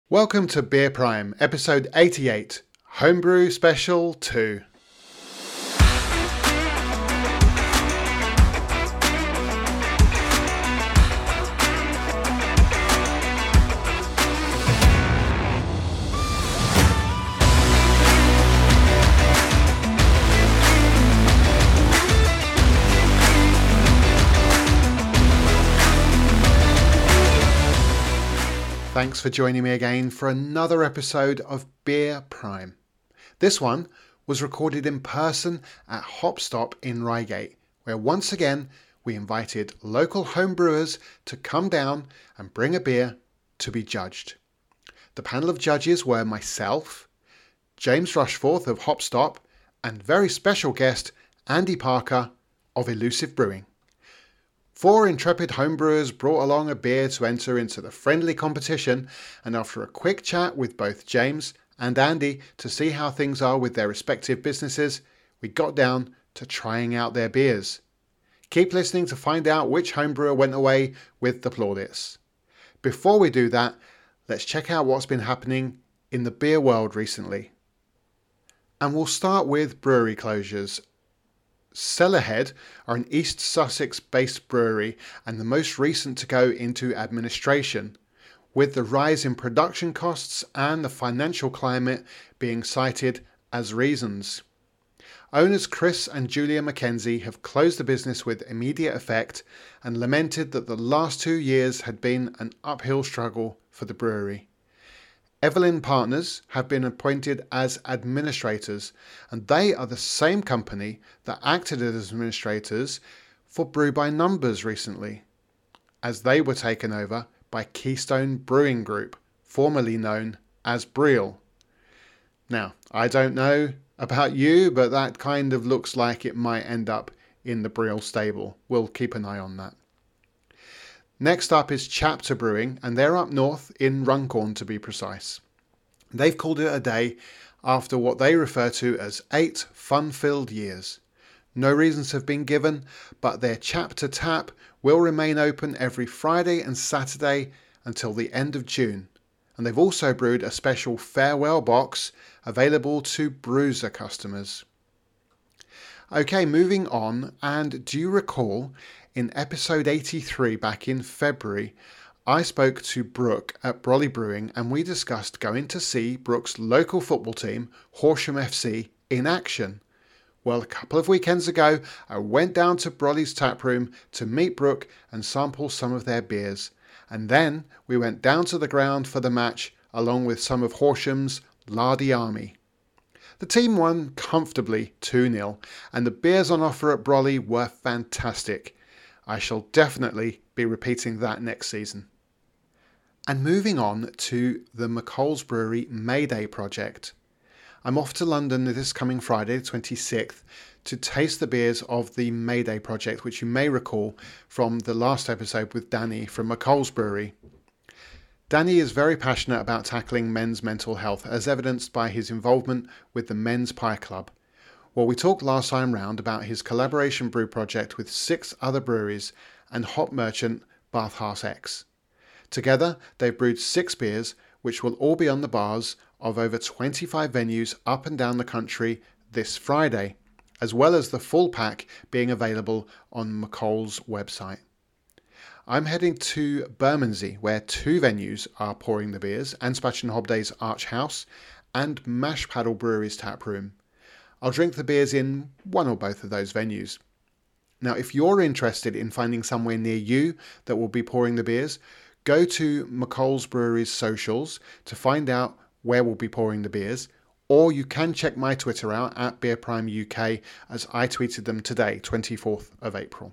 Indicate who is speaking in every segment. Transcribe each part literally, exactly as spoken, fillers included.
Speaker 1: Welcome to Beer Prime, episode eighty-eight, Homebrew Special two. Thanks for joining me again for another episode of Beer Prime. This one was recorded in person at Hopstop in Reigate, where once again we invited local homebrewers to come down and bring a beer to be judged. The panel of judges were myself, James Rushforth of Hopstop, and very special guest Andy Parker of Elusive Brewing. Four intrepid homebrewers brought along a beer to enter into the friendly competition, and after a quick chat with both James and Andy to see how things are with their respective businesses, we got down to trying out their beers. Keep listening to find out which homebrewer went away with the plaudits. Before we do that, let's check out what's been happening in the beer world recently. And we'll start with brewery closures. Cellarhead are an East Sussex-based brewery and the most recent to go into administration, with the rise in production costs and the financial climate being cited as reasons. Owners Chris and Julia Mackenzie have closed the business with immediate effect and lamented that the last two years had been an uphill struggle for the brewery. Evelyn Partners have been appointed as administrators, and they are the same company that acted as administrators for Brew by Numbers recently, as they were taken over by Keystone Brewing Group, formerly known as Breel. Now, I don't know about you, but that kind of looks like it might end up in the Breel stable. We'll keep an eye on that. Next up is Chapter Brewing, and they're up north in Runcorn to be precise. They've called it a day after what they refer to as eight fun-filled years. No reasons have been given, but their Chapter Tap will remain open every Friday and Saturday until the end of June. And they've also brewed a special farewell box available to Bruiser customers. Okay, moving on, and do you recall in episode eighty-three back in February, I spoke to Brooke at Brolly Brewing and we discussed going to see Brooke's local football team, Horsham F C, in action. Well, a couple of weekends ago, I went down to Brolly's taproom to meet Brooke and sample some of their beers. And then we went down to the ground for the match along with some of Horsham's Lardy Army. The team won comfortably two nil, and the beers on offer at Brolly were fantastic. I shall definitely be repeating that next season. And moving on to the McColl's Brewery Mayday project. I'm off to London this coming Friday, the twenty-sixth, to taste the beers of the Mayday project, which you may recall from the last episode with Danny from McColl's Brewery. Danny is very passionate about tackling men's mental health, as evidenced by his involvement with the Men's Pie Club. Well, we talked last time round about his collaboration brew project with six other breweries and hop merchant Bathhouse X. Together, they've brewed six beers, which will all be on the bars of over twenty-five venues up and down the country this Friday, as well as the full pack being available on McColl's website. I'm heading to Bermondsey, where two venues are pouring the beers, Anspach and Hobday's Arch House and Mash Paddle Brewery's tap room. I'll drink the beers in one or both of those venues. Now, if you're interested in finding somewhere near you that will be pouring the beers, go to McColl's Brewery's socials to find out where we'll be pouring the beers, or you can check my Twitter out at Beer Prime U K, as I tweeted them today, twenty-fourth of April.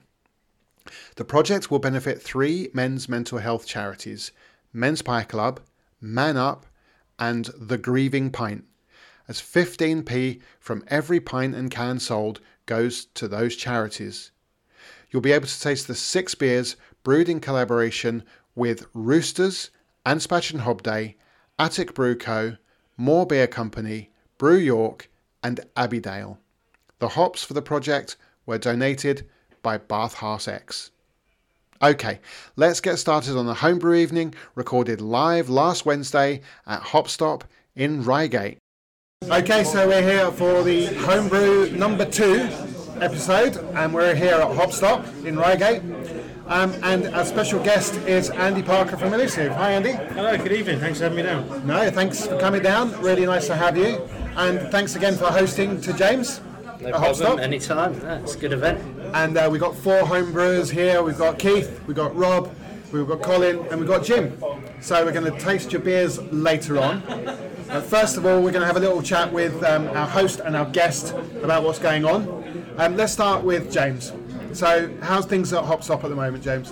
Speaker 1: The project will benefit three men's mental health charities, Men's Pie Club, Man Up, and The Grieving Pint, as fifteen p from every pint and can sold goes to those charities. You'll be able to taste the six beers brewed in collaboration with Roosters, Anspach and Hobday, Attic Brew Co., Moore Beer Company, Brew York, and Abbeydale. The hops for the project were donated by Bathhouse X. Okay, let's get started on the homebrew evening, recorded live last Wednesday at Hopstop in Reigate. Okay, so we're here for the homebrew number two episode, and we're here at Hopstop in Reigate. Um, and our special guest is Andy Parker from Elusive. Hi, Andy.
Speaker 2: Hello, good evening. Thanks for having me down.
Speaker 1: No, thanks for coming down. Really nice to have you. And thanks again for hosting to James.
Speaker 2: No problem, anytime. Yeah, it's a good event.
Speaker 1: And uh, we've got four homebrewers here. We've got Keith, we've got Rob, we've got Colin, and we've got Jim. So we're going to taste your beers later on. But first of all, we're going to have a little chat with um, our host and our guest about what's going on. Um, let's start with James. So, how's things at Hopstop at the moment, James?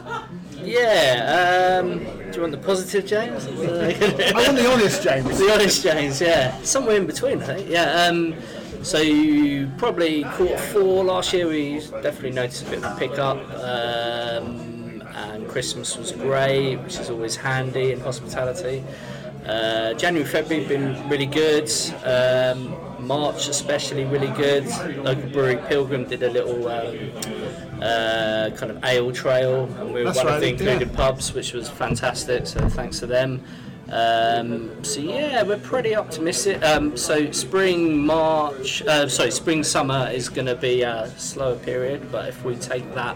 Speaker 2: Yeah, um, do you want the positive James?
Speaker 1: I want the honest James.
Speaker 2: The honest James, yeah. Somewhere in between, I think. Yeah, um, so you probably quarter four last year, we definitely noticed a bit of a pick-up. Um, and Christmas was great, which is always handy in hospitality. Uh, January, February been really good. Um, March especially really good. Local brewery Pilgrim did a little um, uh, kind of ale trail, and we were
Speaker 1: That's
Speaker 2: one
Speaker 1: right,
Speaker 2: of the included
Speaker 1: yeah.
Speaker 2: pubs, which was fantastic. So thanks to them. Um, so yeah, we're pretty optimistic. Um, so spring, March, uh, sorry, spring, summer is going to be a slower period, but if we take that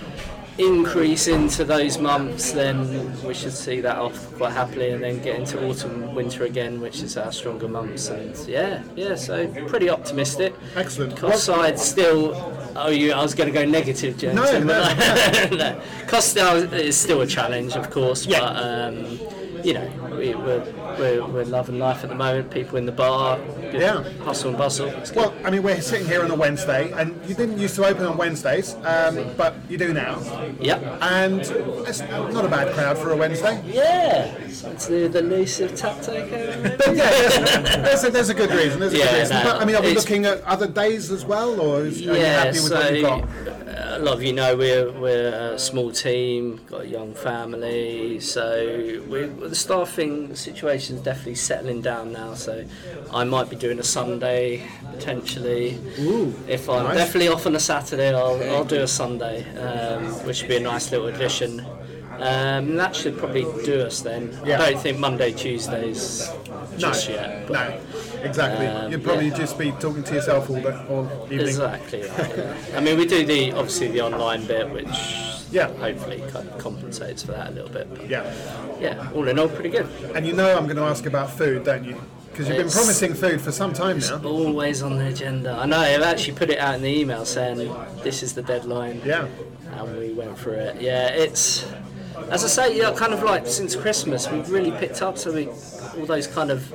Speaker 2: increase into those months, then we should see that off quite happily, and then get into autumn, winter again, which is our stronger months. And yeah, yeah, so pretty optimistic.
Speaker 1: Excellent.
Speaker 2: Cost side still. Oh, you? I was going to go negative, James.
Speaker 1: No, no,
Speaker 2: no. Cost side is still a challenge, of course,
Speaker 1: yeah.
Speaker 2: but um, you know, we, we're, we're we're loving life at the moment. People in the bar, good
Speaker 1: Yeah.
Speaker 2: hustle and bustle. It's good.
Speaker 1: Well, I mean, we're sitting here on a Wednesday, and you didn't used to open on Wednesdays, um, but you do now.
Speaker 2: Yep.
Speaker 1: And it's not a bad crowd for a Wednesday.
Speaker 2: Yeah, it's the, the elusive tap takeover.
Speaker 1: But yeah, there's, there's, a, there's a good reason. There's a
Speaker 2: Yeah,
Speaker 1: good reason.
Speaker 2: no,
Speaker 1: but I mean, are we
Speaker 2: it's-
Speaker 1: looking at other days as well, or is, are you
Speaker 2: Yeah,
Speaker 1: happy with
Speaker 2: so
Speaker 1: what you've got?
Speaker 2: a lot of you know we're we're a small team, got a young family, so we the staffing situation is definitely settling down now. So I might be doing a Sunday potentially.
Speaker 1: Ooh,
Speaker 2: if I'm
Speaker 1: nice.
Speaker 2: definitely off on a Saturday, I'll I'll do a Sunday, um, which would be a nice little addition. Um, that should probably do us then.
Speaker 1: Yeah.
Speaker 2: I don't think Monday, Tuesdays just
Speaker 1: no,
Speaker 2: yet. But
Speaker 1: no, exactly.
Speaker 2: um,
Speaker 1: You'd probably
Speaker 2: yeah.
Speaker 1: just be talking to yourself all, day, all evening.
Speaker 2: Exactly right, yeah. I mean, we do the obviously the online bit, which
Speaker 1: Yeah.
Speaker 2: hopefully kind of compensates for that a little bit. But
Speaker 1: Yeah.
Speaker 2: yeah, all in all, pretty good.
Speaker 1: And you know I'm going to ask about food, don't you? Because you've been
Speaker 2: It's-
Speaker 1: promising food for some time now.
Speaker 2: Always on the agenda. I know. I've actually put it out in the email saying this is the deadline.
Speaker 1: Yeah.
Speaker 2: And we went through it. Yeah, it's as I say, yeah, kind of like since Christmas we've really picked up. So we all those kind of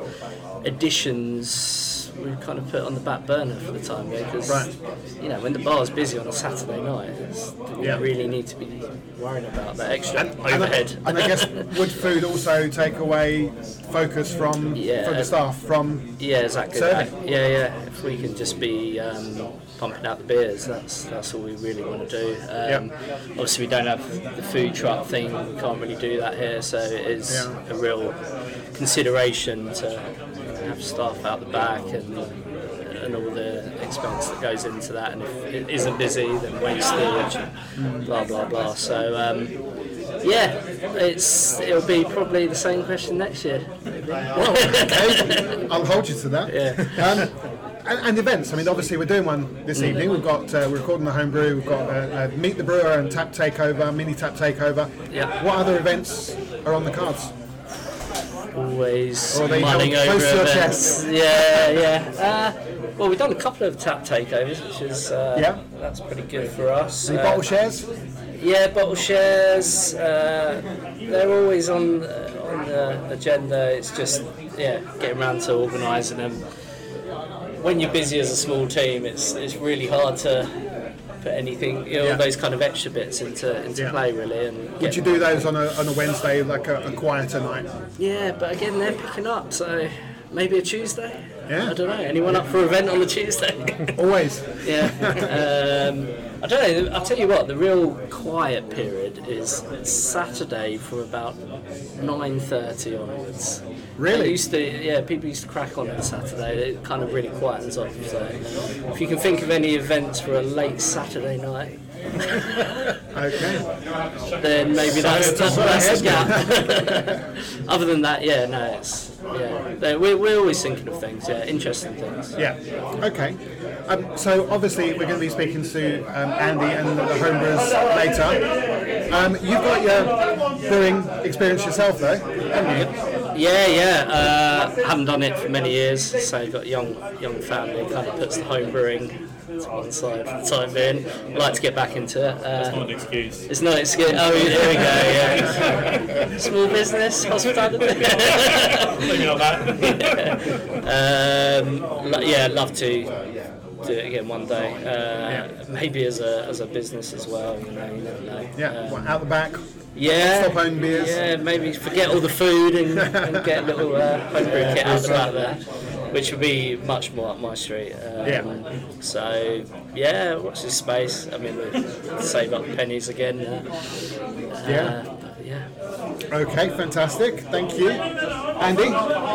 Speaker 2: additions we've kind of put on the back burner for the time being, because
Speaker 1: Right.
Speaker 2: you know when the bar's busy on a Saturday night, it's, we
Speaker 1: Yeah.
Speaker 2: really need to be worrying about that extra
Speaker 1: And, and, I,
Speaker 2: overhead.
Speaker 1: and I guess would food also take away focus from
Speaker 2: Yeah.
Speaker 1: from the staff from
Speaker 2: Yeah, exactly.
Speaker 1: Serving.
Speaker 2: That. Yeah, yeah. If we can just be um, pumping out the beers, that's that's all we really want to do. Um, Obviously, we don't have the food truck thing. We can't really do that here, so it is
Speaker 1: Yeah.
Speaker 2: a real consideration to have staff out the back and and all the expense that goes into that. And if it isn't busy, then wastage and blah blah blah. So. Um, yeah, it's it'll be probably the same question next year.
Speaker 1: Well, okay, I'll hold you to that.
Speaker 2: Yeah.
Speaker 1: Um, and, and events. I mean, obviously we're doing one this evening. We've got uh, we're recording the homebrew. We've got uh, uh, Meet the Brewer and Tap Takeover, mini Tap Takeover.
Speaker 2: Yeah.
Speaker 1: What other events are on the cards?
Speaker 2: Always
Speaker 1: Or are they
Speaker 2: mulling
Speaker 1: held
Speaker 2: over
Speaker 1: close to your
Speaker 2: events. Yeah, yeah. Uh, well, we've done a couple of tap takeovers, which is uh,
Speaker 1: Yeah.
Speaker 2: that's pretty good for us.
Speaker 1: Any
Speaker 2: Uh,
Speaker 1: bottle shares?
Speaker 2: Yeah, bottle shares. Uh, they're always on uh, on the agenda. It's just yeah, getting around to organising them. When you're busy as a small team, it's it's really hard to put anything, you know,
Speaker 1: Yeah.
Speaker 2: all those kind of extra bits into into
Speaker 1: Yeah.
Speaker 2: play really. And
Speaker 1: Would
Speaker 2: get
Speaker 1: you do those on a on a Wednesday, like a, a quieter night?
Speaker 2: Yeah, but again, they're picking up, so maybe a Tuesday.
Speaker 1: Yeah.
Speaker 2: I don't know. Anyone up for an event on the Tuesday?
Speaker 1: Always.
Speaker 2: Yeah. Um, I don't know. I'll tell you what. The real quiet period is Saturday from about nine thirty onwards.
Speaker 1: Really?
Speaker 2: They used to, yeah. People used to crack on on Saturday. It kind of really quietens off. So, if you can think of any events for a late Saturday night,
Speaker 1: Okay.
Speaker 2: then maybe that's,
Speaker 1: So,
Speaker 2: that's, that's the gap. Other than that, yeah, no, it's yeah. They- We're, we're always thinking of things, yeah, interesting things.
Speaker 1: Yeah. Okay. Um, so obviously we're going to be speaking to um, Andy and the homebrewers later. Um, you've got your brewing experience yourself, though, haven't you?
Speaker 2: Yeah, yeah. Uh, haven't done it for many years, so I've got a young, young family. Kind of puts the home brewing to one side for the time being. I'd like to get back into it. Uh,
Speaker 3: That's not an excuse.
Speaker 2: It's not excuse. Oh, here we go. Yeah. Small business, hospitality.
Speaker 3: Maybe not that.
Speaker 2: um, lo- yeah, I'd love to do it again one day. Uh, maybe as a as a business as well. You know, you never know.
Speaker 1: Yeah.
Speaker 2: Um,
Speaker 1: What, out the back.
Speaker 2: yeah.
Speaker 1: Stop home beers.
Speaker 2: Yeah, maybe forget all the food and, and get a little uh, homebrew kit out the back there, which would be much more up my street. Um,
Speaker 1: Yeah.
Speaker 2: So yeah, watch this space. I mean, we'll save up pennies again. Uh,
Speaker 1: Yeah.
Speaker 2: uh, but yeah.
Speaker 1: Okay, fantastic. Thank you, Andy.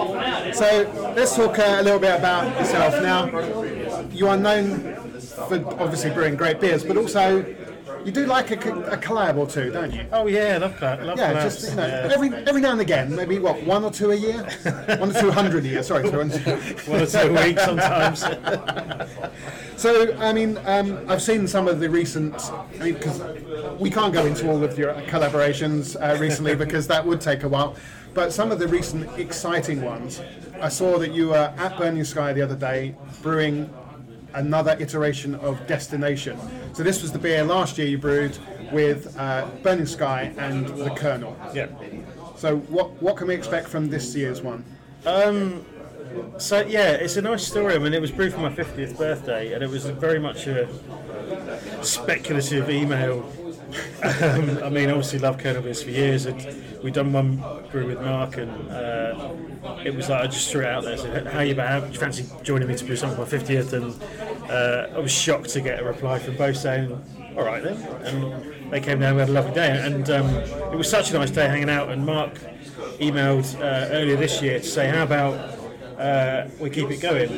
Speaker 1: So let's talk uh, a little bit about yourself now. You are known for obviously brewing great beers, but also you do like a, co- a collab or two, don't you?
Speaker 3: Oh yeah, love that. Love
Speaker 1: Yeah,
Speaker 3: collabs.
Speaker 1: just you know,
Speaker 3: Yeah.
Speaker 1: every every now and again, maybe what one or two a year, one or two hundred a year. Sorry, sorry.
Speaker 3: One or two a week sometimes.
Speaker 1: So, I mean, um, I've seen some of the recent. I mean, because we can't go into all of your collaborations uh, recently because that would take a while. But some of the recent exciting ones, I saw that you were at Burning Sky the other day brewing another iteration of Destination. So this was the beer last year you brewed with uh, Burning Sky and the Colonel.
Speaker 3: Yeah.
Speaker 1: So what what can we expect from this year's one?
Speaker 3: Um, so yeah, it's a nice story. I mean, it was brewed for my fiftieth birthday, and it was very much a speculative email. um, I mean, obviously, loved Colonel beers for years. And we'd done one brew with Mark, and uh, it was like I just threw it out there. I said, "How you about? How do you fancy joining me to brew something for my fiftieth?" And uh, I was shocked to get a reply from both saying, "All right then." And they came down. We had a lovely day, and um, it was such a nice day hanging out. And Mark emailed uh, earlier this year to say, "How about?" Uh, we keep it going.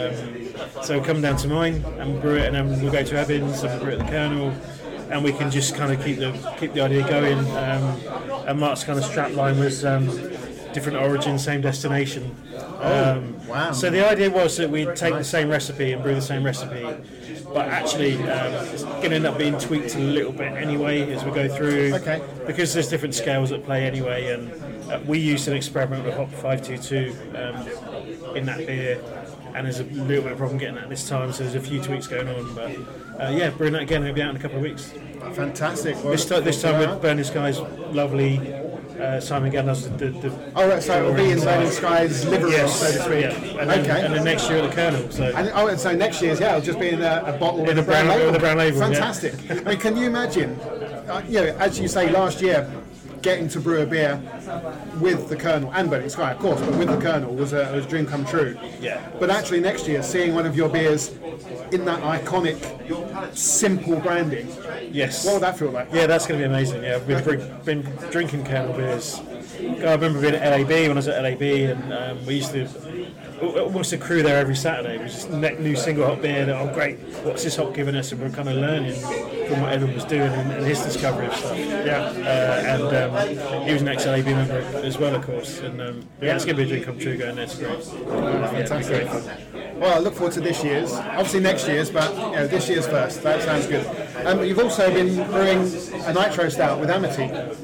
Speaker 3: Um, so come down to mine and brew it, and then we'll go to Ebbins and we'll brew it at the Colonel, and we can just kind of keep the keep the idea going. Um, and Mark's kind of strap line was um, different origin, same destination. Um,
Speaker 1: Oh, wow.
Speaker 3: So the idea was that we'd take the same recipe and brew the same recipe, but actually um, it's going to end up being tweaked a little bit anyway as we go through.
Speaker 1: Okay.
Speaker 3: Because there's different scales at play anyway, and uh, we used an experiment with Hop five two two um, in that beer, and there's a little bit of problem getting that this time, so there's a few tweaks going on. But uh, yeah, brewing that again, it'll be out in a couple of weeks.
Speaker 1: Fantastic. Well,
Speaker 3: This time, this time
Speaker 1: yeah.
Speaker 3: with Burning Sky's lovely uh, Simon Gandalf's the, the, the
Speaker 1: Oh, right, so it'll be in Burning Sky's livery,
Speaker 3: yes,
Speaker 1: so to speak.
Speaker 3: yeah. And then,
Speaker 1: Okay.
Speaker 3: and then next year at the Colonel. So
Speaker 1: And, oh, and so next year's, yeah, it'll just be in a, a bottle with
Speaker 3: a
Speaker 1: a brown,
Speaker 3: brown-
Speaker 1: label.
Speaker 3: with a brown label, yeah.
Speaker 1: Fantastic. I mean, can you imagine, uh, you know, as you say, last year, getting to brew a beer with the Colonel and Burning Sky, of course, but with the Colonel was a, was a dream come true.
Speaker 3: Yeah.
Speaker 1: But actually, next year, seeing one of your beers in that iconic, simple branding,
Speaker 3: yes.
Speaker 1: what would that feel like?
Speaker 3: Yeah, that's going to be amazing. Yeah, I've been, drink, been drinking Colonel beers. I remember being at L A B when I was at L A B, and um, we used to almost a crew there every Saturday. It was just ne- new single hop beer. That, oh, great! What's this hop giving us? And we're kind of learning from what Evan was doing and, and his discovery of stuff.
Speaker 1: Yeah.
Speaker 3: Uh, and um, he was an ex-L A B member as well, of course. And um, yeah, it's going to be a dream come true going there. It's great.
Speaker 1: Fantastic. Well, I look forward to this year's. Obviously next year's, but you know, this year's first. That sounds good. Um, you've also been brewing a nitro stout with Amity.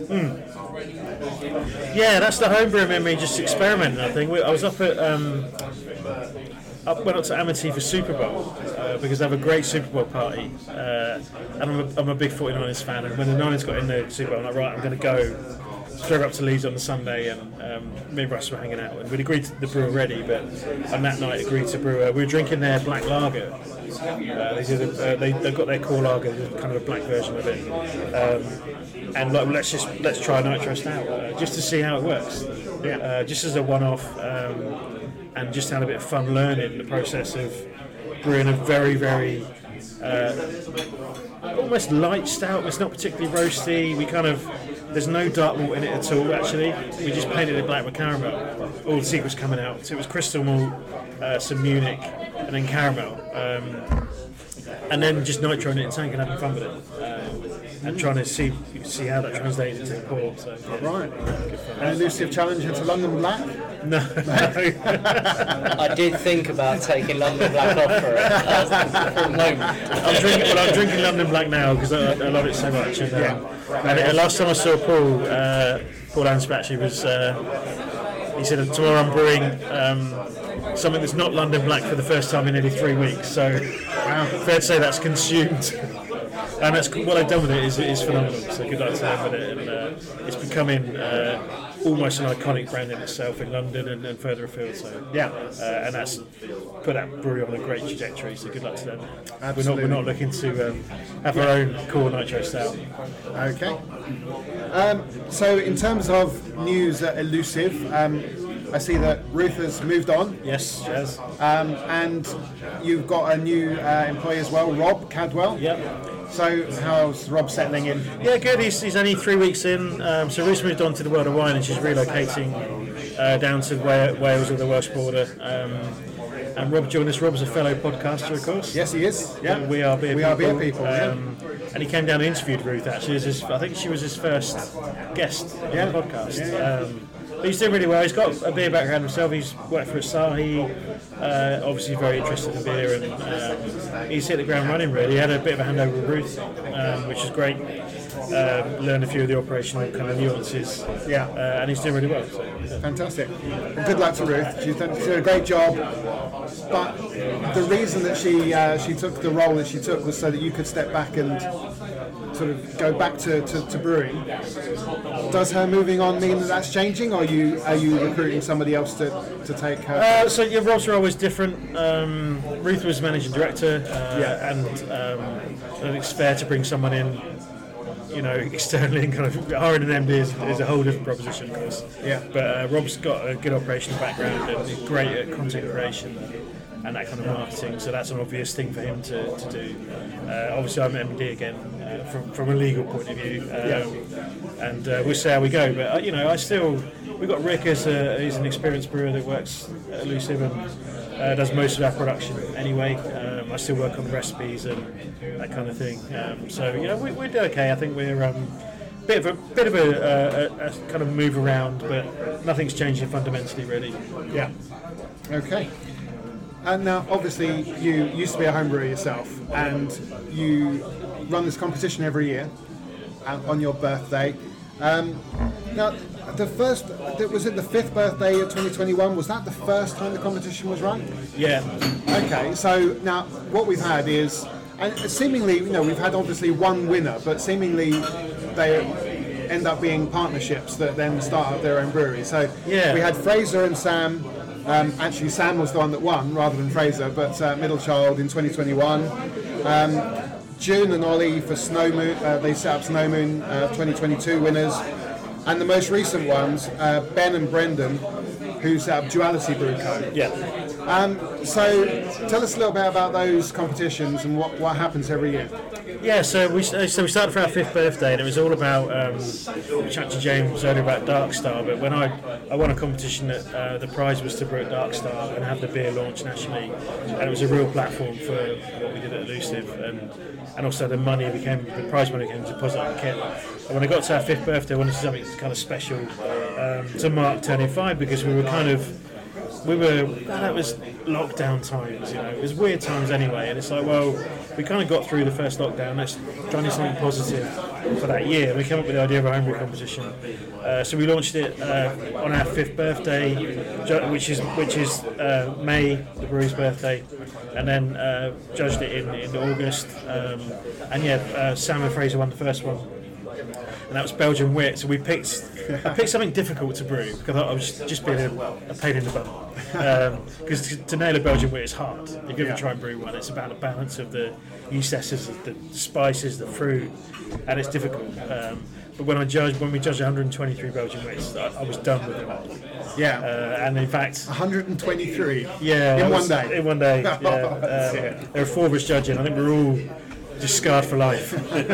Speaker 3: Yeah, that's the homebrew memory, just experimenting. I think we, I was up at um, up went up to Amity for Super Bowl uh, because they have a great Super Bowl party, uh, and I'm a, I'm a big forty-niners fan. And when the Niners got in the Super Bowl, I'm like, right, I'm going to go. Drove up to Leeds on the Sunday, and um, me and Russ were hanging out. And we'd agreed to brew already, but on that night agreed to brew. Uh, we were drinking their black lager. Uh, they, did a, uh, they they've got their core lager, kind of a black version of it. Um, and like, let's just let's try a nitro stout uh, just to see how it works.
Speaker 1: Yeah.
Speaker 3: Uh, just as a one-off, um, and just had a bit of fun learning the process of brewing a very very uh, almost light stout. It's not particularly roasty. We kind of there's no dark malt in it at all. Actually, we just painted it black with caramel. All the secrets coming out. So it was crystal malt, uh, some Munich, and then caramel. Um, and then just nitro in it in tank and having fun with it. Uh, and trying to see see how that translates into the pour. So, yeah,
Speaker 1: Right. An elusive challenger to London Black?
Speaker 3: No.
Speaker 2: I did think about taking London Black off for it uh, for a moment.
Speaker 3: I'm drinking, well, I'm drinking London Black now because I, I love it so much. And, um, and uh, last time I saw Paul, uh, Paul Anspach, he was, uh, he said, tomorrow I'm brewing um, something that's not London Black for the first time in nearly three weeks. So wow, fair to say that's consumed. And that's what they've done with it is, is phenomenal. So good luck to them with it. And uh, it's becoming uh, almost an iconic brand in itself in London and, and further afield. So
Speaker 1: Yeah.
Speaker 3: uh, and that's put that brewery on a great trajectory. So good luck to them.
Speaker 1: Absolutely.
Speaker 3: We're not we're not looking to um, have our own core nitro stout.
Speaker 1: Okay. Um, so in terms of news at Elusive, um, I see that Ruth has moved on,
Speaker 3: Yes, yes.
Speaker 1: um, and you've got a new uh, employee as well, Rob Cadwell.
Speaker 3: Yep.
Speaker 1: So how's Rob settling in?
Speaker 3: Yeah, good. He's, he's only three weeks in. Um, so Ruth moved on to the World of Wine, and she's relocating uh, down to Wa- Wales or the Welsh border. Um, and Rob joined us. Rob's a fellow podcaster, of course.
Speaker 1: Yes, he is. Yeah.
Speaker 3: We are beer
Speaker 1: We
Speaker 3: people.
Speaker 1: are beer people. yeah.
Speaker 3: Um, and he came down and interviewed Ruth. Actually, as his, I think she was his first guest on
Speaker 1: Yeah.
Speaker 3: the podcast.
Speaker 1: Yeah, yeah.
Speaker 3: Um, but he's doing really well. He's got a beer background himself. He's worked for Asahi. Uh, obviously, very interested in beer, and um, he's hit the ground running. Really, he had a bit of a handover with Ruth, um, which is great. Um, learned a few of the operational kind of nuances.
Speaker 1: Yeah.
Speaker 3: uh, and he's doing really well. So, yeah.
Speaker 1: Fantastic. Well, good luck to Ruth. She's done, she's done a great job. But the reason that she uh, she took the role that she took was so that you could step back and sort of go back to, to, to brewing. Does her moving on mean that that's changing, or are you are you recruiting somebody else to, to take her?
Speaker 3: Uh, so your roles are always different. Um, Ruth was managing director, uh,
Speaker 1: Yeah.
Speaker 3: and um, I think it's fair to bring someone in, you know, externally, and kind of hiring an M D is, is a whole different proposition, of course.
Speaker 1: Yeah.
Speaker 3: But uh, Rob's got a good operational background and he's great at content creation and that kind of marketing, so that's an obvious thing for him to, to do. Uh, obviously, I'm M D again uh, from from a legal point of view, um, and uh, we'll see how we go. But uh, you know, I still we've got Rick as a, he's an experienced brewer that works at Elusive and uh, does most of our production anyway. Um, I still work on the recipes and that kind of thing. Um, so you know, we, we're doing okay. I think we're. Um, Bit of a bit of a, uh, a, a kind of move around, but nothing's changing fundamentally, really.
Speaker 1: Yeah. Okay. And now, obviously, you used to be a home brewer yourself, and you run this competition every year uh, on your birthday. Um, now, the first, was it the fifth birthday of twenty twenty-one? Was that the first time the competition was run?
Speaker 3: Yeah,
Speaker 1: Okay, so now what we've had is, and seemingly, you know, we've had obviously one winner, but seemingly they end up being partnerships that then start up their own brewery. So
Speaker 3: Yeah.
Speaker 1: we had Fraser and Sam. Um, actually, Sam was the one that won rather than Fraser, but uh, Middle Child in twenty twenty-one. Um, June and Ollie for Snow Moon, uh, they set up Snow Moon uh, twenty twenty-two winners. And the most recent ones, uh, Ben and Brendan, who set up Duality Brew Co.
Speaker 3: yeah.
Speaker 1: Um, so tell us a little bit about those competitions and what, what happens every year.
Speaker 3: Yeah, so we so we started for our fifth birthday, and it was all about. Um, we chatted to James earlier about Dark Star, but when I I won a competition that uh, the prize was to brew at Dark Star and have the beer launched nationally, and it was a real platform for what we did at Elusive, and and also the money became the prize money became deposited on the kit. And when I got to our fifth birthday, I wanted to do something kind of special um, to mark turning five, because we were kind of. We were, that was lockdown times, you know, it was weird times anyway, and it's like, well, we kind of got through the first lockdown, let's try and do something positive for that year, and we came up with the idea of a homebrew competition. Uh, so we launched it uh, on our fifth birthday, ju- which is which is uh, May, the brewery's birthday, and then uh, judged it in, in August, um, and yeah, uh, Sam and Fraser won the first one. And that was Belgian wit. So we picked, I picked something difficult to brew because I thought I was just being a, a pain in the bum. Because um, to, to nail a Belgian wit is hard. If you ever try and brew one, it's about the balance of the yeast essence, the spices, the fruit, and it's difficult. Um, but when I judged, when we judged one hundred twenty-three Belgian wits, I, I was done with them.
Speaker 1: Yeah.
Speaker 3: Uh, and in fact,
Speaker 1: one hundred twenty-three.
Speaker 3: yeah,
Speaker 1: In
Speaker 3: I
Speaker 1: one
Speaker 3: was-
Speaker 1: day.
Speaker 3: In one day. Yeah.
Speaker 1: Oh, that's
Speaker 3: Um,
Speaker 1: it.
Speaker 3: there were four of us judging. I think we're all just scarred for life.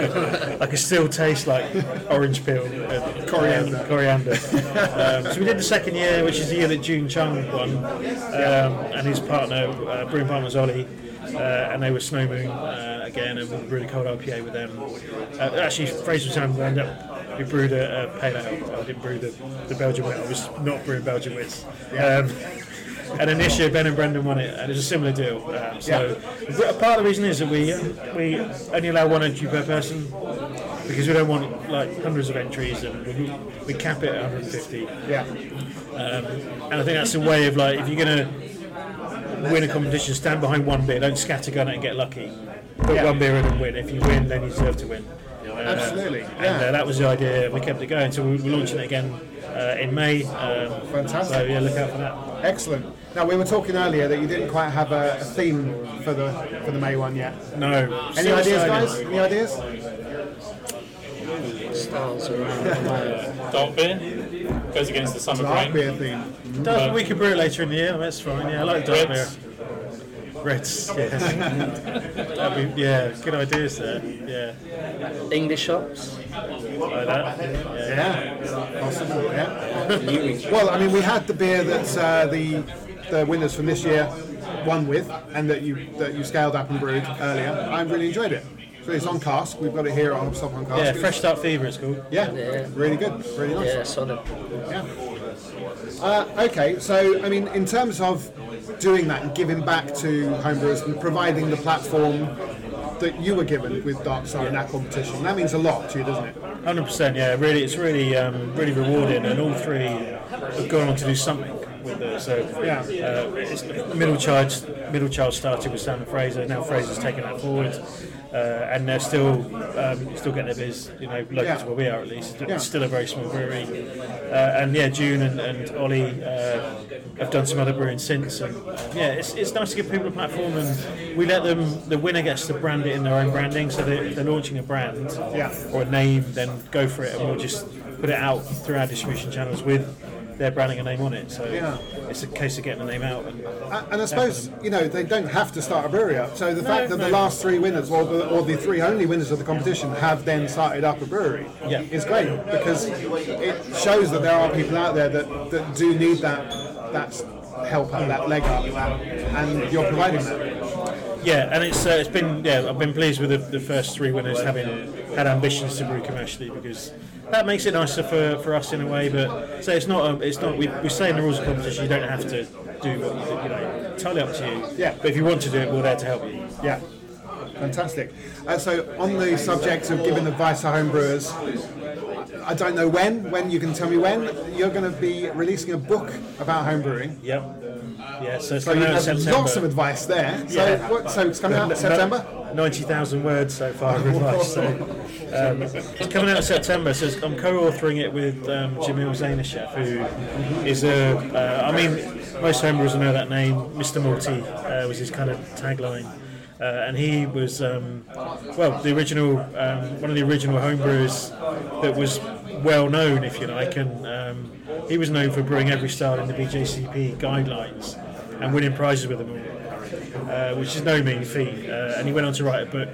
Speaker 3: I can still taste like orange peel, and
Speaker 1: Coriander.
Speaker 3: um, coriander. um, so we did the second year, which is the year that June Chung won, um, and his partner, uh, brewing partner was Ollie. uh, and they were Snow Moon uh, again, and we brewed a cold I P A with them. Uh, actually, Fraser Town we ended up we brewed a, a pale ale. I didn't brew the, the Belgian wit. I was not brewing Belgian wits. Um, and then this year, Ben and Brendan won it, and it's a similar deal. Um, so yeah. Part of the reason is that we we only allow one entry per person, because we don't want like hundreds of entries, and we, we cap it at one hundred fifty.
Speaker 1: Yeah.
Speaker 3: Um, and I think that's a way of like, if you're going to win a competition, stand behind one beer, don't scattergun it and get lucky. Put
Speaker 1: Yeah.
Speaker 3: one beer in and win. If you win, then you deserve to win. Uh,
Speaker 1: Absolutely.
Speaker 3: And
Speaker 1: Yeah.
Speaker 3: uh, that was the idea. We kept it going, so we're launching it again uh, in May. Um,
Speaker 1: Fantastic.
Speaker 3: So yeah, look out for that.
Speaker 1: Excellent. Now, we were talking earlier that you didn't quite have a, a theme for the for the May one yet.
Speaker 3: No.
Speaker 1: Any
Speaker 3: still
Speaker 1: ideas,
Speaker 3: deciding.
Speaker 1: guys? Any ideas?
Speaker 2: Stars around.
Speaker 4: Dark beer goes against the summer
Speaker 1: Dark
Speaker 4: grain.
Speaker 1: beer theme.
Speaker 3: Dark, we could brew it later in the year. That's fine. Yeah, I like dark beer.
Speaker 4: Reds.
Speaker 3: Reds. Yeah. That'd be, yeah. Good ideas there. Yeah.
Speaker 2: English shops.
Speaker 3: Like that. Yeah.
Speaker 1: Yeah, possible. Yeah. Well, I mean, we had the beer that uh, the the winners from this year won with, and that you that you scaled up and brewed earlier. I really enjoyed it. So it's on cask. We've got it here on Stop on Cask.
Speaker 3: Yeah, Fresh Start Fever it's called.
Speaker 1: Yeah,
Speaker 2: Yeah.
Speaker 1: really good, really nice.
Speaker 2: Yeah, solid.
Speaker 1: Yeah. Uh, okay, so I mean, in terms of doing that and giving back to homebrewers and providing the platform that you were given with Dark Star in that competition, that means a lot to you, doesn't it?
Speaker 3: one hundred percent, yeah. Really, it's really, um, really rewarding, and all three have gone on to do something with it. So,
Speaker 1: Yeah.
Speaker 3: uh, it's, middle child, middle child started with Sam and Fraser. Now Fraser's taken that forward, uh, and they're still, um, still getting their biz. You know, local
Speaker 1: Yeah.
Speaker 3: to where we are at least. It's
Speaker 1: Yeah.
Speaker 3: still a very small brewery, uh, and yeah, June and, and Ollie uh, have done some other brewing since. And uh, yeah, it's, it's nice to give people a platform, and we let them. The winner gets to brand it in their own branding. So they, if they're launching a brand
Speaker 1: Yeah.
Speaker 3: or a name, then go for it, and we'll just put it out through our distribution channels with their branding and name on it. So
Speaker 1: Yeah.
Speaker 3: it's a case of getting the name out. And
Speaker 1: Uh, and I suppose, you know, they don't have to start a brewery up. So the fact that the
Speaker 3: no.
Speaker 1: last three winners, or the, or the three only winners of the competition, have then started up a brewery
Speaker 3: Yeah.
Speaker 1: is great, because it shows that there are people out there that, that do need that that help up, that leg up, and you're providing that.
Speaker 3: yeah, and it's uh, it's been yeah I've been pleased with the, the first three winners having had ambitions to brew commercially, because that makes it nicer for, for us in a way. But so it's not a, it's not we, we say in the rules of competition you don't have to do what you do, you know, entirely up to you.
Speaker 1: Yeah.
Speaker 3: But if you want to do it, we're there to help you.
Speaker 1: Yeah, fantastic. Uh, so on the subject of giving advice to homebrewers, I don't know when, when you can tell me when, you're going to be releasing a book about homebrewing.
Speaker 3: Yep. Yeah. So it's
Speaker 1: So you
Speaker 3: coming out in
Speaker 1: have
Speaker 3: September.
Speaker 1: lots of advice there. So,
Speaker 3: Yeah.
Speaker 1: what, so it's coming out in September?
Speaker 3: ninety thousand words so far of advice. So, um, it's coming out in September. So it's- I'm co-authoring it with um, Jamil Zainashev, who is a. Uh, I mean, most homebrewers will know that name. Mister Morty uh, was his kind of tagline. Uh, and he was, um, well, the original, um, one of the original homebrewers that was well known, if you like, and um, he was known for brewing every style in the B J C P guidelines and winning prizes with them all, uh, which is no mean feat. Uh, and he went on to write a book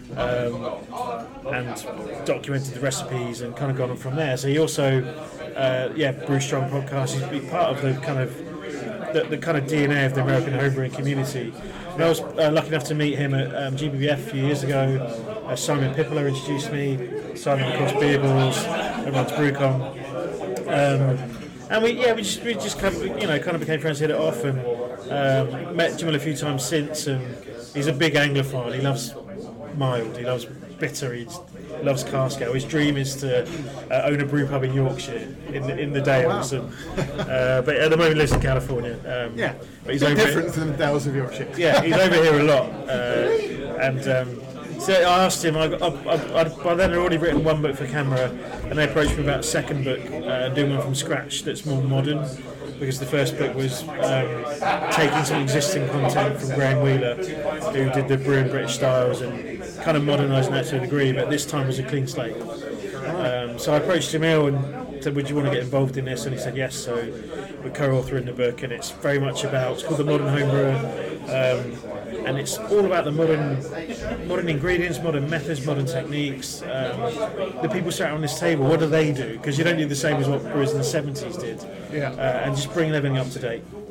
Speaker 3: um, and documented the recipes and kind of gone on from there. So he also, uh, yeah, Brew Strong podcast. He's been part of the kind of the, the kind of D N A of the American homebrewing community. And I was uh, lucky enough to meet him at um, G B B F a few years ago. Uh, Simon Pippola introduced me. Simon, of course, Beer Balls, everyone's BrewCon. Um, and we, yeah, we just, we just kind of, you know, kind of became friends, hit it off, and um, met Jamil a few times since. And he's a big Anglophile. He loves mild. He loves bitter. He loves cask ale. His dream is to uh, own a brew pub in Yorkshire in the, in the Dales.
Speaker 1: Oh, wow.
Speaker 3: and, uh, but at the moment, he lives in California. Um,
Speaker 1: Yeah,
Speaker 3: but he's
Speaker 1: bit
Speaker 3: over
Speaker 1: different to the Dales of Yorkshire.
Speaker 3: yeah, he's over here a lot. Uh, and um, so I asked him, I, I, I, I'd, by then I'd already written one book for camera, and they approached me about a second book, uh, doing one from scratch that's more modern, because the first book was um, taking some existing content from Graham Wheeler, who did the Brewing British Styles, and kind of modernising that to a degree, but this time was a clean slate. Um, so I approached Jamil and said, would you want to get involved in this? And he said yes, so we're co-authoring the book, and it's very much about, it's called The Modern Homebrewer, um, and it's all about the modern modern ingredients, modern methods, modern techniques. Um, the people sat around this table, what do they do? Because you don't do the same as what brewers in the seventies did.
Speaker 1: Yeah.
Speaker 3: Uh, and just bringing everything up to date. Uh,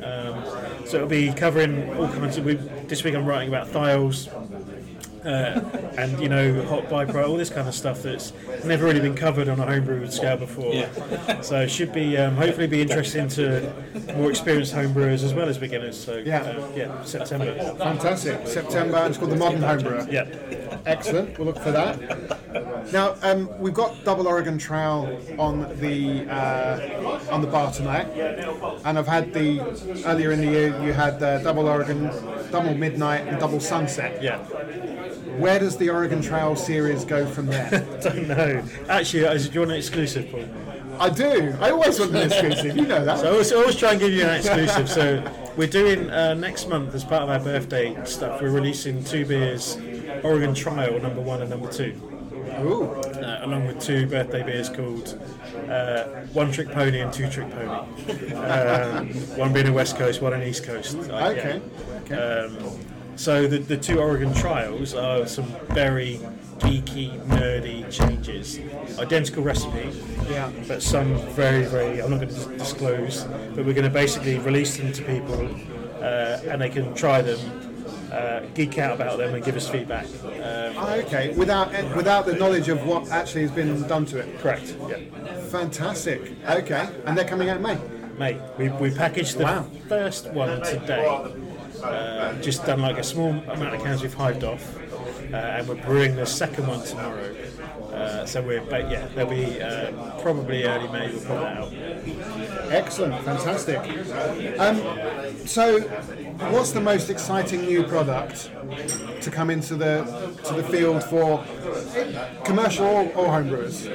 Speaker 3: Um, so it'll be covering all kinds of. We, this week I'm writing about thiols. Uh, and you know, hop byproduct, all this kind of stuff that's never really been covered on a homebrew scale before. Yeah. So it should be um, hopefully be interesting to more experienced homebrewers as well as beginners. So
Speaker 1: yeah,
Speaker 3: uh, yeah, September.
Speaker 1: Fantastic. September. It's called the Modern Homebrewer.
Speaker 3: Yeah.
Speaker 1: Excellent. We'll look for that. Now um, we've got Double Oregon Trail on the uh, on the bar tonight, and I've had the earlier in the year you had the Double Oregon, Double Midnight, and Double Sunset.
Speaker 3: Yeah.
Speaker 1: Where does the Oregon Trail series go from there?
Speaker 3: Don't know. Actually, do you want an exclusive, Paul?
Speaker 1: I do. I always want an exclusive. You know that.
Speaker 3: So I always, I always try and give you an exclusive. So we're doing uh, next month as part of our birthday stuff. We're releasing two beers, Oregon Trail number one and number two.
Speaker 1: Ooh.
Speaker 3: Uh, along with two birthday beers called uh, One Trick Pony and Two Trick Pony. Um, one being a West Coast, one an East Coast. Uh,
Speaker 1: Okay.
Speaker 3: Yeah. Okay. Um, so the, the two Oregon Trials are some very geeky, nerdy changes. Identical recipe,
Speaker 1: Yeah.
Speaker 3: but some very, very, I'm not going to disclose, but we're going to basically release them to people uh, and they can try them, uh, geek out about them and give us feedback. Um,
Speaker 1: Oh, okay. Without without the knowledge of what actually has been done to it.
Speaker 3: correct, yeah.
Speaker 1: Fantastic. Okay. And they're coming out in May.
Speaker 3: Mate, we, we packaged the
Speaker 1: Wow.
Speaker 3: first one today. Uh, just done like a small amount of cans we've hived off, uh, and we're brewing the second one tomorrow. Uh, so we're, but yeah, there'll be uh, probably early May we'll put that out.
Speaker 1: Excellent. Fantastic. Um, so, what's the most exciting new product to come into the to the field for commercial or, or homebrewers?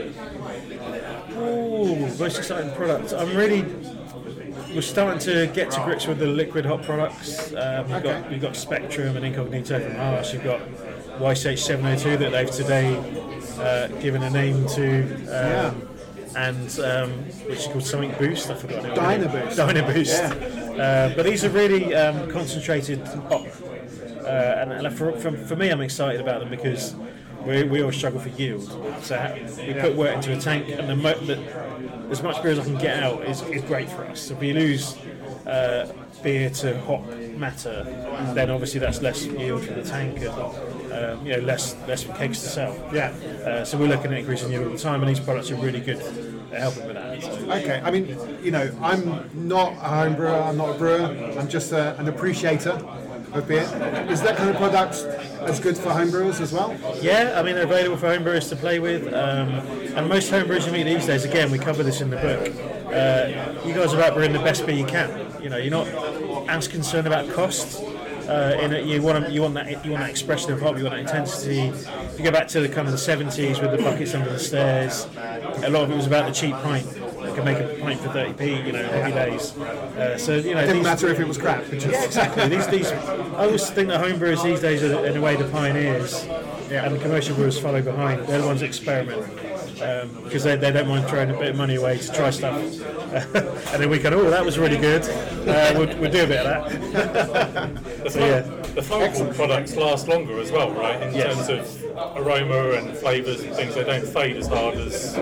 Speaker 3: Ooh, most exciting product. I'm really. We're starting to get to grips with the liquid hop products. Um, we've,
Speaker 1: Okay.
Speaker 3: got, we've got Spectrum and Incognito from Harsh. You've got Y C H seven oh two that they've today uh, given a name to, um,
Speaker 1: Yeah.
Speaker 3: and um, which is called something Boost. I forgot it.
Speaker 1: Dynaboost.
Speaker 3: Dynaboost. Uh, but these are really um, concentrated hop, uh, and, and for, for, for me, I'm excited about them because we, we always struggle for yield. So we put work into a tank, and the, mo- the as much beer as I can get out is, is great for us. So if we lose uh, beer to hop matter, then obviously that's less yield for the tank and um, you know less less kegs to sell.
Speaker 1: Yeah.
Speaker 3: Uh, so we're looking at increasing yield all the time, and these products are really good at helping with that. So,
Speaker 1: Okay. I mean, you know, I'm not a home brewer. I'm not a brewer. I'm just a, an appreciator of beer. Is that kind of product as good for homebrewers as well?
Speaker 3: yeah, I mean they're available for homebrewers to play with, um, and most homebrewers you meet these days. Again, we cover this in the book. Uh, you guys are out brewing the best beer you can. You know, you're not as concerned about cost. Uh, in it, you want you want that you want that expression of hop, you want that intensity. If you go back to the kind of the seventies with the buckets under the stairs, a lot of it was about the cheap pint. You can make a pint for thirty p, you know, happy days. Uh, so you know,
Speaker 1: It didn't
Speaker 3: these,
Speaker 1: matter if it was crap. It just,
Speaker 3: yeah, exactly. These, these, I always think that homebrewers these days are, in a way, the pioneers,
Speaker 1: Yeah.
Speaker 3: and the commercial brewers follow behind. They're the ones that experiment because they, they don't mind throwing a bit of money away to try stuff, and then we can, oh, that was really good. Uh, we'll, we'll do a bit of that.
Speaker 4: The,
Speaker 3: So, yeah.
Speaker 4: the floral products last longer as well, right? In
Speaker 3: Yes.
Speaker 4: terms of aroma and flavours and things, they don't fade as hard as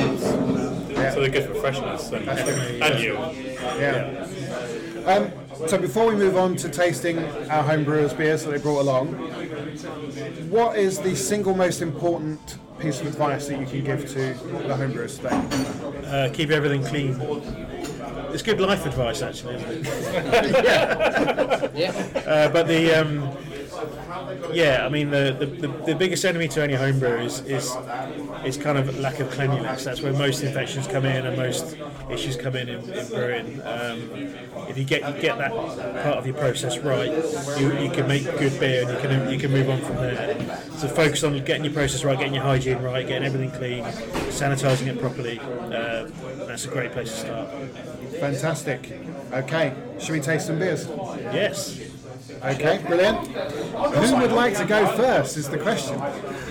Speaker 4: so they're good for freshness and, and yield.
Speaker 1: yeah. Um, so before we move on to tasting our homebrewers' beers that they brought along, what is the single most important piece of advice that you can give to the homebrewers today?
Speaker 3: Uh, keep everything clean. It's good life advice, actually, isn't it? yeah.
Speaker 2: Yeah.
Speaker 3: Uh, but the um, yeah, I mean the, the, the, the biggest enemy to any homebrew is, is is kind of lack of cleanliness. That's where most infections come in and most issues come in in, in brewing. Um, if you get you get that part of your process right, you, you can make good beer and you can you can move on from there. So focus on getting your process right, getting your hygiene right, getting everything clean, sanitising it properly. Uh, that's a great place to start.
Speaker 1: Fantastic. Okay, should we taste some beers?
Speaker 3: Yes.
Speaker 1: Okay, brilliant. Who would like to go first is the question.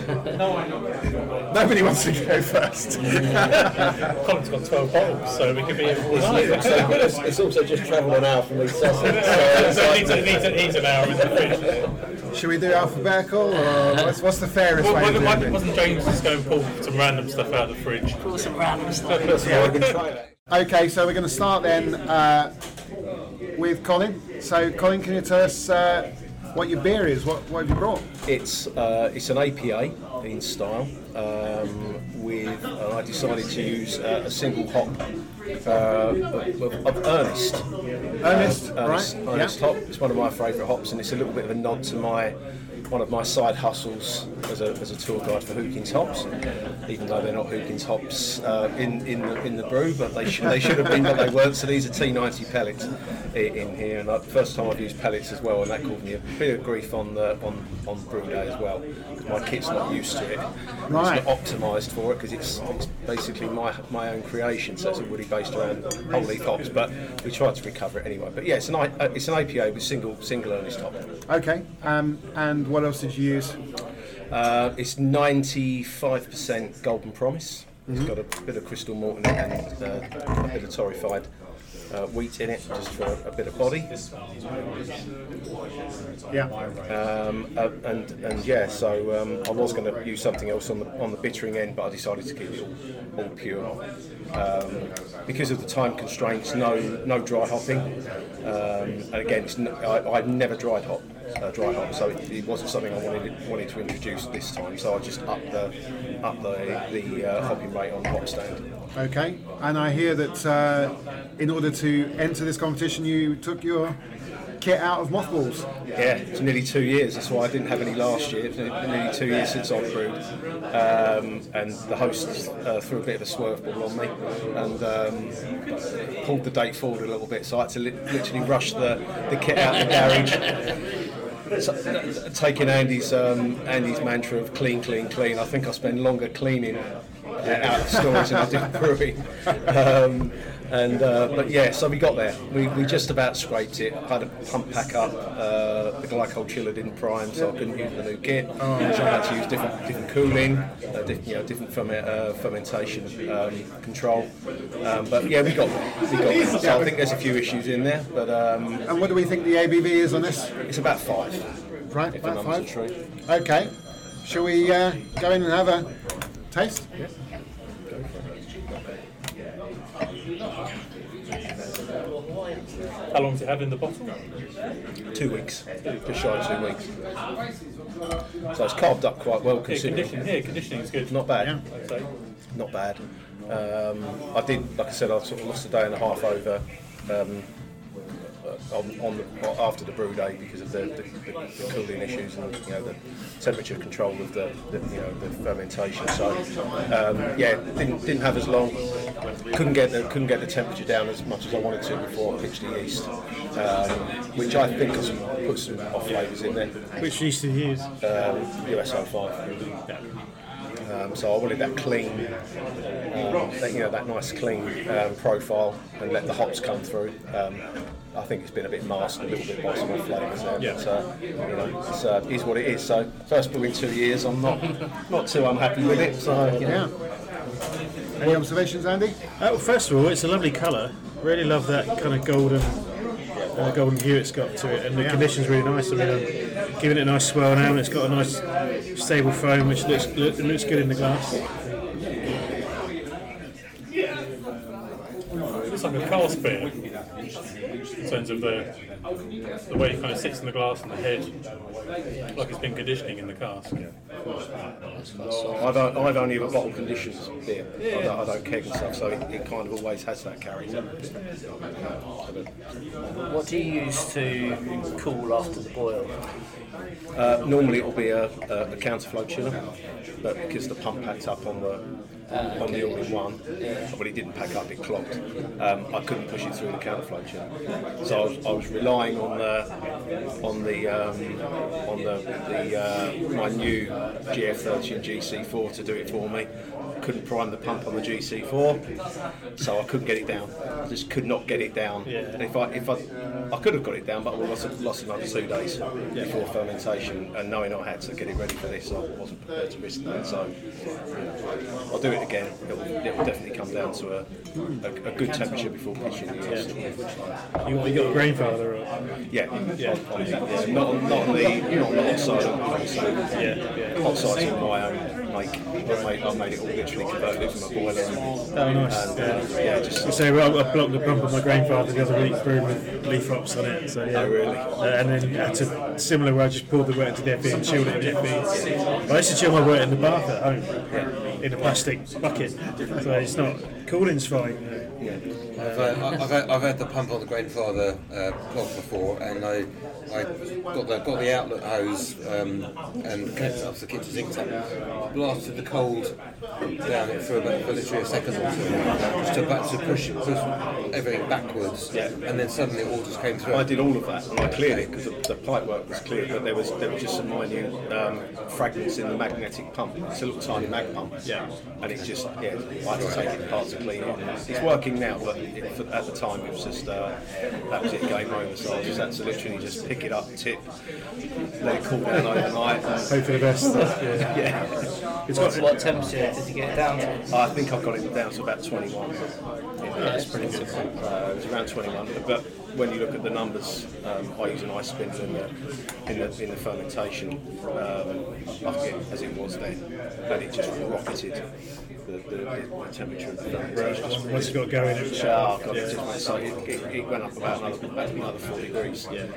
Speaker 1: Nobody wants to go first.
Speaker 4: Colin's got twelve bottles, so we could be
Speaker 5: It's, it's, it's also just travelled an hour from East Sussex. So
Speaker 4: so it needs, it needs, it needs an hour in the fridge.
Speaker 1: Should we do alphabetical, or what's, what's the fairest way
Speaker 4: Well,
Speaker 1: of
Speaker 4: why,
Speaker 1: doing it?
Speaker 4: wasn't James just going to pull some random stuff out of the fridge?
Speaker 2: Pull some random stuff.
Speaker 5: yeah, we can try that.
Speaker 1: Okay, so we're going to start then. Uh, with Colin. So, Colin, can you tell us uh, what your beer is? What, what have you brought?
Speaker 5: It's uh, it's an A P A in style. Um, with uh, I decided to use uh, a single hop uh, of, of Ernest.
Speaker 1: Ernest,
Speaker 5: uh, Ernest,
Speaker 1: right?
Speaker 5: Ernest
Speaker 1: Yeah.
Speaker 5: hop. It's one of my favourite hops, and it's a little bit of a nod to my one of my side hustles as a, as a tour guide for Hookins hops. Even though they're not Hookins hops uh, in in the, in the brew, but they should they should have been, but they weren't. So these are T ninety pellets i- in here, and uh, first time I've used pellets as well, and that caused me a bit of grief on the on on brew day as well. My kit's not used to it.
Speaker 1: Right.
Speaker 5: It's not optimised for it because it's, it's basically my my own creation, so it's already based around whole leaf hops. But we tried to recover it anyway. But yeah, it's an I- uh, it's an A P A with single single Ernest hop.
Speaker 1: Okay. Um, and what else did you use?
Speaker 5: Uh, it's ninety-five percent Golden Promise. It's got a bit of crystal malt in it and uh, a bit of torrefied uh, wheat in it, just for a, a bit of body.
Speaker 1: Yeah.
Speaker 5: Um, uh, and and yeah, so um, I was going to use something else on the on the bittering end, but I decided to keep it all, all pure um, because of the time constraints. No no dry hopping, um, and again, it's n- I, I've never dried hop. Uh, dry hop, so it, it wasn't something I wanted wanted to introduce this time. So I just upped the up the the uh, hopping rate on the hop stand.
Speaker 1: Okay. And I hear that uh, in order to enter this competition, you took your kit out of mothballs.
Speaker 5: Yeah, it's nearly two years. That's why I didn't have any last year. It's nearly two years since I brewed, um, and the host uh, threw a bit of a swerve ball on me and um, pulled the date forward a little bit. So I had to li- literally rush the, the kit out of the garage. So, uh, taking Andy's um, Andy's mantra of clean, clean, clean. I think I spend longer cleaning uh, out of storage than I did brewing. Um, And uh, but yeah, so we got there. We, we just about scraped it. Had a pump pack up. Uh, the glycol chiller didn't prime, so I couldn't use the new kit. So I had to use different different cooling, uh, diff, you know, different ferment, uh, fermentation um, control. Um, but yeah, we got there. We got there. So I think there's a few issues in there, but um,
Speaker 1: And what do we think the A B V is on this?
Speaker 5: it's about five.
Speaker 1: Right,
Speaker 5: If the
Speaker 1: about
Speaker 5: numbers
Speaker 1: five.
Speaker 5: are true.
Speaker 1: Okay. Shall we uh, go in and have a taste?
Speaker 4: How long does it have in the bottle?
Speaker 5: Two weeks, just shy of two weeks. So it's carved up quite well
Speaker 4: Yeah,
Speaker 5: considering.
Speaker 4: conditioning. Yeah, conditioning is good.
Speaker 5: Not bad.
Speaker 1: Yeah.
Speaker 4: I'd say.
Speaker 5: Not bad. Um, I did, like I said, I sort of lost a day and a half over um, uh, on, on the, after the brew day because of the, the, the, the cooling issues and you know the temperature control of the, the you know the fermentation. So um, yeah, didn't didn't have as long. Couldn't get the couldn't get the temperature down as much as I wanted to before I pitched the yeast, um, which I think has put some off flavours in there.
Speaker 3: Which yeast do you use?
Speaker 5: Um, U S O five. Um, so I wanted that clean, um, that, you know, that nice clean um, profile, and let the hops come through. Um, I think it's been a bit masked a little bit by some of the flavours there,
Speaker 4: Yeah.
Speaker 5: but uh, you know, it's uh, is what it is. So first brew in two years, I'm not not too unhappy with it. So you know.
Speaker 1: Yeah. Any observations, Andy?
Speaker 3: Uh, well, first of all, it's a lovely colour. Really love that kind of golden, uh, golden hue it's got to it, and the
Speaker 1: Yeah.
Speaker 3: condition's really nice. I mean, I'm giving it a nice swirl now, and it's got a nice stable foam, which looks look, looks good in the glass.
Speaker 4: It's like a cask beer in terms of the the way it kind of sits in the glass and the head, like it's been conditioning in the cask.
Speaker 5: I've, o- I've only ever bottle conditions beer. I don't, I don't keg and stuff, so it, it kind of always has that carry.
Speaker 2: What do you use to cool after the boil?
Speaker 5: Uh, normally it'll be a, a, a counterflow chiller, but because the pump packed up on the on the all-in-one, but it didn't pack up, it clogged. Um, I couldn't push it through the counterflow chiller, so I was, I was relying on the on the um, on the, the uh, my new G F thirty and G C four to do it for me. Couldn't prime the pump on the G C four, so I couldn't get it down. I just could not get it down. And if I if I I could have got it down, but I would have lost, lost another two days before fermentation. And knowing I had to get it ready for this, I wasn't prepared to risk that. So I'll do it again. It'll, it'll definitely come down to a, a, a good temperature before pitching the yeast.
Speaker 3: You got, you got a grandfather, or?
Speaker 5: Yeah, yeah, yeah. Not on, not on the not on the hot side. Obviously.
Speaker 3: Yeah, yeah.
Speaker 5: Hot side's on my own make. I've made, I've made it all literally electrically converted it from a boiler.
Speaker 3: Oh, nice.
Speaker 5: And,
Speaker 3: yeah.
Speaker 5: uh, yeah, just
Speaker 3: So well, I blocked the bump of my grandfather the other week brewing with leaf hops on it. So yeah.
Speaker 5: Oh, really?
Speaker 3: Uh, and then had to similar where I just poured the wort into Deppy and chilled it in Deppy. I used to chill my wort in the bath at home in a plastic bucket, so it's not cooling's fine.
Speaker 6: I've, uh, I've, had, I've had the pump on the grandfather uh, clock before, and I, I got the got the outlet hose um, and kept up the kitchen sink tap, blasted the cold down it for about for literally a second or two, just to, back, to push, push everything backwards,
Speaker 5: Yeah.
Speaker 6: and then suddenly it all just came through.
Speaker 5: I did all of that, and I cleared it because the, the pipe work was clear, but there was there was just some minute um, fragments in the magnetic pump. It's a little tiny mag pump,
Speaker 3: Yeah.
Speaker 5: and it's just yeah, I had to take it apart to clean it. It's working now, but it, at the time it was just uh, that was it, game over. So I just had to literally just pick it up, tip, let it cool down overnight. And,
Speaker 3: Hope for the best. Yeah.
Speaker 5: yeah,
Speaker 3: It's
Speaker 2: What,
Speaker 3: got
Speaker 2: what temperature did you get it down to?
Speaker 5: I think I've got it down to about twenty-one.
Speaker 2: Yeah, that's pretty good.
Speaker 5: Uh, it was around twenty-one, but when you look at the numbers, um, I use an ice spindle in the in the, in the fermentation um, bucket as it was then, and it just rocketed the, the, the temperature of the fermentation.
Speaker 3: once it's got going, it's
Speaker 5: Oh, God, it just went, so it, it, it went up about another, about another four degrees. Yeah.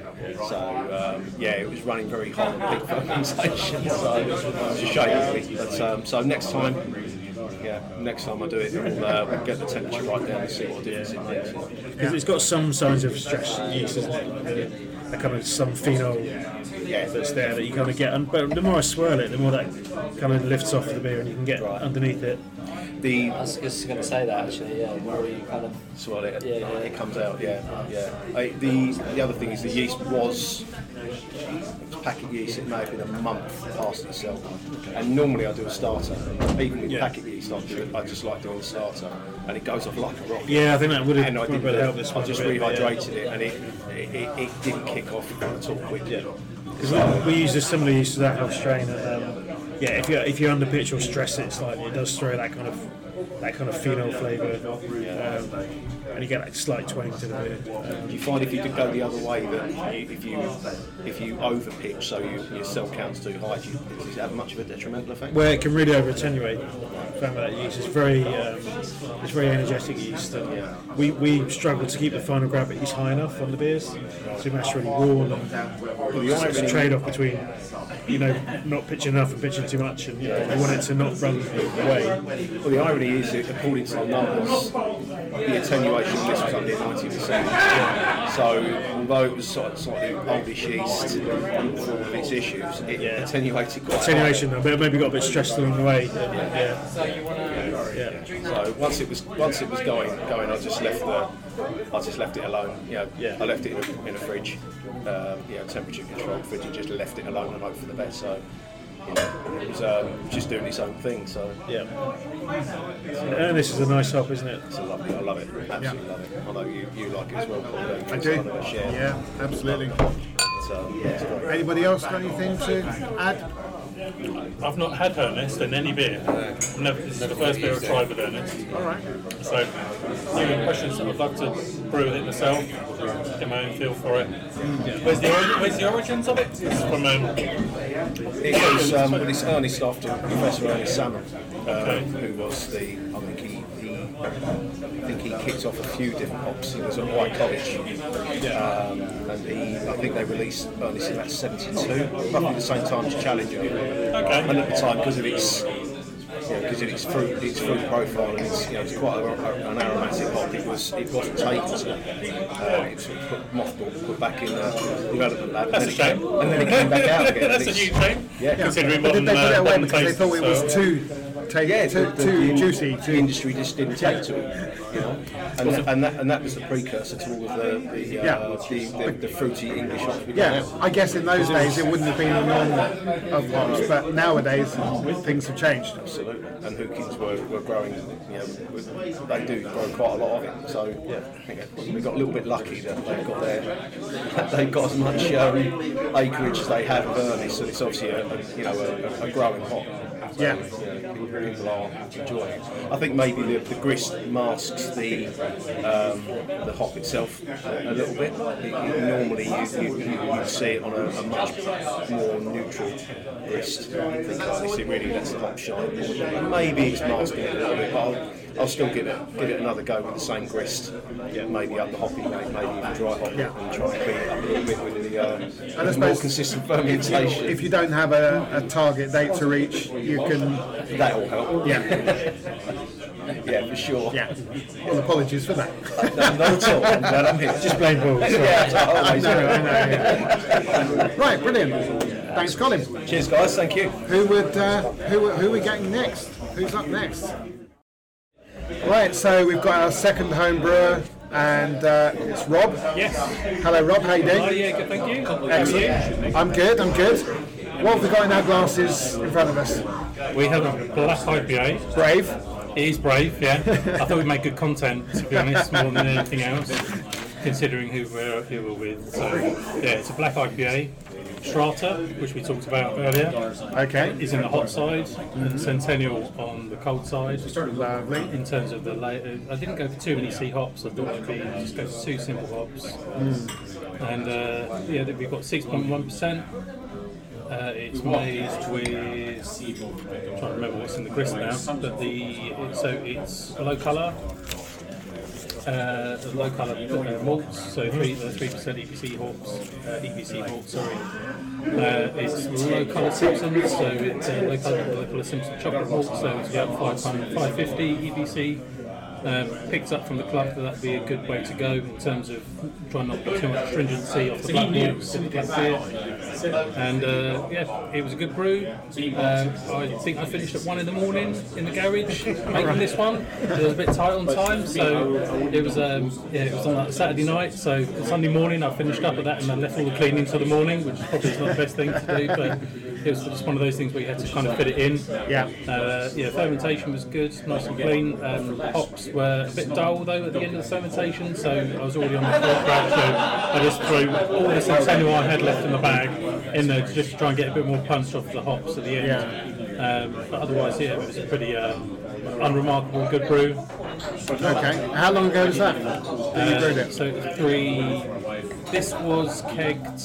Speaker 5: So um, yeah, it was running very hot on peak fermentation. So it was a shame, really. But um, so next time. Yeah, next time I do it, we'll, uh, we'll get the temperature right down and see what difference it makes.
Speaker 3: because it's got some signs of stress yeast, isn't it? A kind of some phenol that's there that you kind of get. And but the more I swirl it, the more that kind of lifts off the beer, and you can get underneath it.
Speaker 5: The
Speaker 2: I was just going to say that actually, yeah, the more you kind of.
Speaker 5: swirl it,
Speaker 2: Yeah, yeah.
Speaker 5: it comes out. Yeah, yeah. I, the the other thing is the yeast was. Packet yeast, it may have been a month past itself, and normally I do a starter. Even with
Speaker 3: Yeah.
Speaker 5: packet yeast, I, do, I just like doing a starter, and it goes off like a rocket.
Speaker 3: Yeah, I think that would have
Speaker 5: And I
Speaker 3: probably
Speaker 5: did
Speaker 3: helped this
Speaker 5: I
Speaker 3: one.
Speaker 5: just
Speaker 3: a bit, yeah.
Speaker 5: rehydrated it, and it, it, it, it didn't kick off at all quick.
Speaker 3: Yeah. Because we, we use a similar yeast to that whole strain, and um, yeah, if you if you underpitch or stress it slightly, it does throw that kind of that kind of phenol flavour, um, and you get that slight twang to the beer. Um,
Speaker 5: Do you find if you did go the other way that you, if you if you over pitch, so you, your cell count's too high, do you, does it have much of a detrimental effect?
Speaker 3: where it can really over attenuate. Found that yeast is very um, it's very energetic yeast. And we we struggle to keep the final gravities high enough on the beers, so we mash really warm. And it's, it's a trade off between you know not pitching enough and pitching too much, and you know we want it to not run away.
Speaker 5: Well, the irony is that according to the numbers, the attenuation of this was up near ninety percent. So, although it was sort of slightly oldish yeast for all of its issues, it
Speaker 3: Yeah.
Speaker 5: attenuated quite
Speaker 3: Attenuation, though, but maybe got a bit stressed along the way. Yeah, yeah.
Speaker 5: So once it was once it was going going, I just left the I just left it alone. You know,
Speaker 3: Yeah.
Speaker 5: I left it in a, in a fridge, um, you know, temperature controlled fridge, and just left it alone and hoped for the best. So. You know, it was um, just doing its own thing, so
Speaker 3: Yeah. And this is a nice hop, isn't it?
Speaker 5: it's a lovely. I love it, absolutely love it. I know you, you like it as well, Paul. don't you?
Speaker 1: I
Speaker 5: It's
Speaker 1: do.
Speaker 5: kind of a share.
Speaker 1: Yeah, absolutely.
Speaker 5: It's, um, yeah, it's great.
Speaker 1: Anybody else got anything to add?
Speaker 4: I've not had Ernest in any beer. I've never, this is the first beer I've tried with Ernest.
Speaker 1: All right.
Speaker 4: So, new impressions. I'd love to brew with it myself, get my own feel for it. Where's the ori- where's the origins of it? It's from um,
Speaker 5: It was um, well, it's Ernest after Professor Ernest Salmon, um,
Speaker 4: Okay.
Speaker 5: who was the I think he, he I think he kicked off a few different hops. He was at White College, um, and he I think they released Ernest in about seventy-two, roughly the same time as Challenger.
Speaker 4: Okay.
Speaker 5: And at the time, because of its because of its fruit, its fruit profile, and it's you know it's quite a, a, an aromatic hop. It was it wasn't taken to uh, it was sort of put mothballed, put back in the development lab, and
Speaker 4: That's
Speaker 5: then,
Speaker 4: a
Speaker 5: it came,
Speaker 4: shame.
Speaker 5: and then it came back out again.
Speaker 4: That's
Speaker 5: and
Speaker 4: a
Speaker 5: it's-
Speaker 4: new thing.
Speaker 5: Yeah.
Speaker 4: Considering
Speaker 1: But did
Speaker 4: modern,
Speaker 1: they put it
Speaker 4: uh,
Speaker 1: away
Speaker 4: modern
Speaker 1: because they
Speaker 4: tastes,
Speaker 1: thought it was
Speaker 4: so-
Speaker 1: too, take,
Speaker 5: Yeah,
Speaker 1: too,
Speaker 5: the, the,
Speaker 1: too
Speaker 5: the,
Speaker 1: juicy?
Speaker 5: The
Speaker 1: Too,
Speaker 5: industry just didn't take to it, you know, and, that, and that and that was the precursor to all of the the, uh,
Speaker 1: Yeah.
Speaker 5: the, the, the fruity English hops we got
Speaker 1: yeah,
Speaker 5: now.
Speaker 1: I guess in those days it wouldn't have been the norm of hops, but nowadays things have changed.
Speaker 5: Absolutely, and Hookins were, were growing, you know, with- they do grow quite a lot of it. So yeah, I think we got a little bit lucky that they got their, they got as much um, acreage as they have of Ernest, and it's obviously a, a you know a, a growing hop.
Speaker 1: Yeah.
Speaker 5: You know, people, people are enjoying it. I think maybe the, the grist masks the um, the hop itself a little bit. You, you, normally you, you, you would see it on a, a much more neutral grist. I think this it really lets the hop shine. And maybe it's masking it a little bit, but I'll, I'll still give it give it another go with the same grist. Yeah, maybe up the hopping rate, maybe even dry hop
Speaker 1: Yeah.
Speaker 5: and try and beat it up a little bit with the uh,
Speaker 1: I
Speaker 5: with more
Speaker 1: suppose
Speaker 5: consistent
Speaker 1: If
Speaker 5: fermentation.
Speaker 1: you, if you don't have a, a target date to reach, you can.
Speaker 5: That will help.
Speaker 1: Yeah.
Speaker 5: Yeah, for sure.
Speaker 1: Yeah. Well, apologies for that.
Speaker 5: No, not at all. I'm glad I'm here.
Speaker 3: Just plain balls.
Speaker 5: Yeah,
Speaker 1: I
Speaker 5: always.
Speaker 1: know, I know, yeah. Right, brilliant. Thanks, Colin.
Speaker 5: Cheers, guys. Thank you.
Speaker 1: Who would uh, who who are we getting next? Who's up next? Right, so we've got our second home brewer, and uh, it's Rob.
Speaker 4: Yes.
Speaker 1: Hello, Rob. How you doing?
Speaker 4: Oh, yeah, good, thank you.
Speaker 1: Excellent. I'm good. I'm good. What have we got in our glasses in front of us?
Speaker 4: We have a black I P A.
Speaker 1: Brave.
Speaker 4: It is brave, yeah. I thought we'd make good content, to be honest, more than anything else, considering who we're, who we're with. So, yeah, it's a black I P A. Strata, which we talked about earlier,
Speaker 1: Okay.
Speaker 4: is in the hot side, and Centennial on the cold side.
Speaker 1: Lovely.
Speaker 4: In terms of the later, I didn't go for too many C hops. I thought it'd be just go for two simple hops. And uh, yeah, we've got six point one percent. Uh, it's made with, I'm trying to remember what's in the grist now, but the it, so it's a low colour, uh, a low colour uh, malts, so three uh, three percent E P C hops, uh, E P C malts, sorry. Uh, it's low colour Simpsons, so it's uh, low colour low colour Simpson chocolate malt, so it's about five hundred, five fifty E P C. Um, picked up from the club, that that'd be a good way to go in terms of trying not to put too much stringency off the black malts in the black beer. And uh, yeah, it was a good brew. Um, I think I finished at one in the morning in the garage making this one. It was a bit tight on time, so it was um, yeah, it was on a Saturday night. So Sunday morning I finished up with that and I left all the cleaning till the morning, which probably is not the best thing to do, but it was just one of those things where you had to kind of fit it in.
Speaker 1: Yeah.
Speaker 4: Uh, yeah, fermentation was good, nice and clean. Um, hops were a bit dull though at the end of the fermentation, so I was already on the fourth batch, so I just threw all the Centennial I had left in the bag in there to just try and get a bit more punch off the hops at the end. Um, but otherwise, yeah, it was a pretty uh, unremarkable good brew.
Speaker 1: Okay. How long ago was that? That you brewed
Speaker 4: Uh,
Speaker 1: it?
Speaker 4: so three. This was kegged.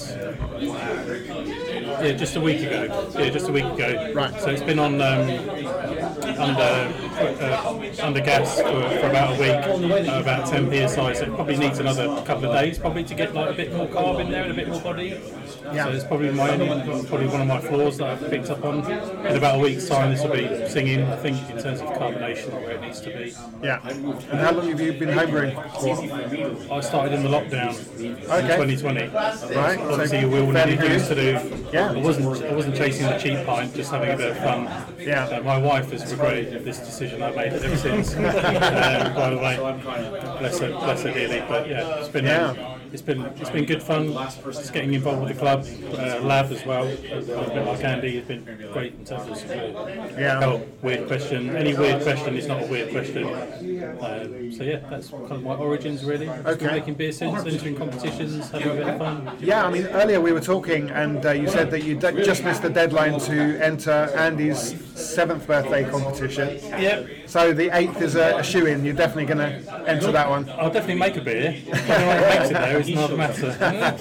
Speaker 4: Yeah, just a week ago. Yeah, just a week ago.
Speaker 1: Right.
Speaker 4: So it's been on um, under uh, under gas for, for about a week, uh, about ten P S I. So it probably needs another couple of days, probably to get like a bit more carb in there and a bit more body.
Speaker 1: Yeah.
Speaker 4: So it's probably my only, probably one of my flaws that I've picked up on. In about a week's time, this will be singing. I think in terms of carbonation where it needs to be.
Speaker 1: Yeah. And how long have you been homebrewing for?
Speaker 4: I started in the lockdown
Speaker 1: Okay.
Speaker 4: in twenty twenty.
Speaker 1: Right.
Speaker 4: Obviously,
Speaker 1: So
Speaker 4: you will
Speaker 1: fairly
Speaker 4: need to used to do.
Speaker 1: Yeah.
Speaker 4: I wasn't. I wasn't chasing the cheap pint, just having a bit of fun.
Speaker 1: Yeah.
Speaker 4: Uh, my wife has regretted this decision I made ever since. um, by the way, bless her, bless her dearly. But yeah, it's been.
Speaker 1: Yeah.
Speaker 4: Um, it's been it's been good fun. Just getting involved with the club, uh, lab as well. A bit like Andy, it's been great in terms of support.
Speaker 1: Yeah.
Speaker 4: Help, weird question. Any weird question is not a weird question. Um, so yeah, that's kind of my origins really. Just been
Speaker 1: Okay.
Speaker 4: making beer since, entering competitions, having a bit of fun.
Speaker 1: Yeah, I mean, earlier we were talking, and uh, you said that you d- just missed the deadline to enter Andy's seventh birthday competition.
Speaker 4: Yep.
Speaker 1: So the eighth is a, a shoe-in. You're definitely going to enter that one.
Speaker 4: I'll definitely make a beer. Whether I makes it there is another matter.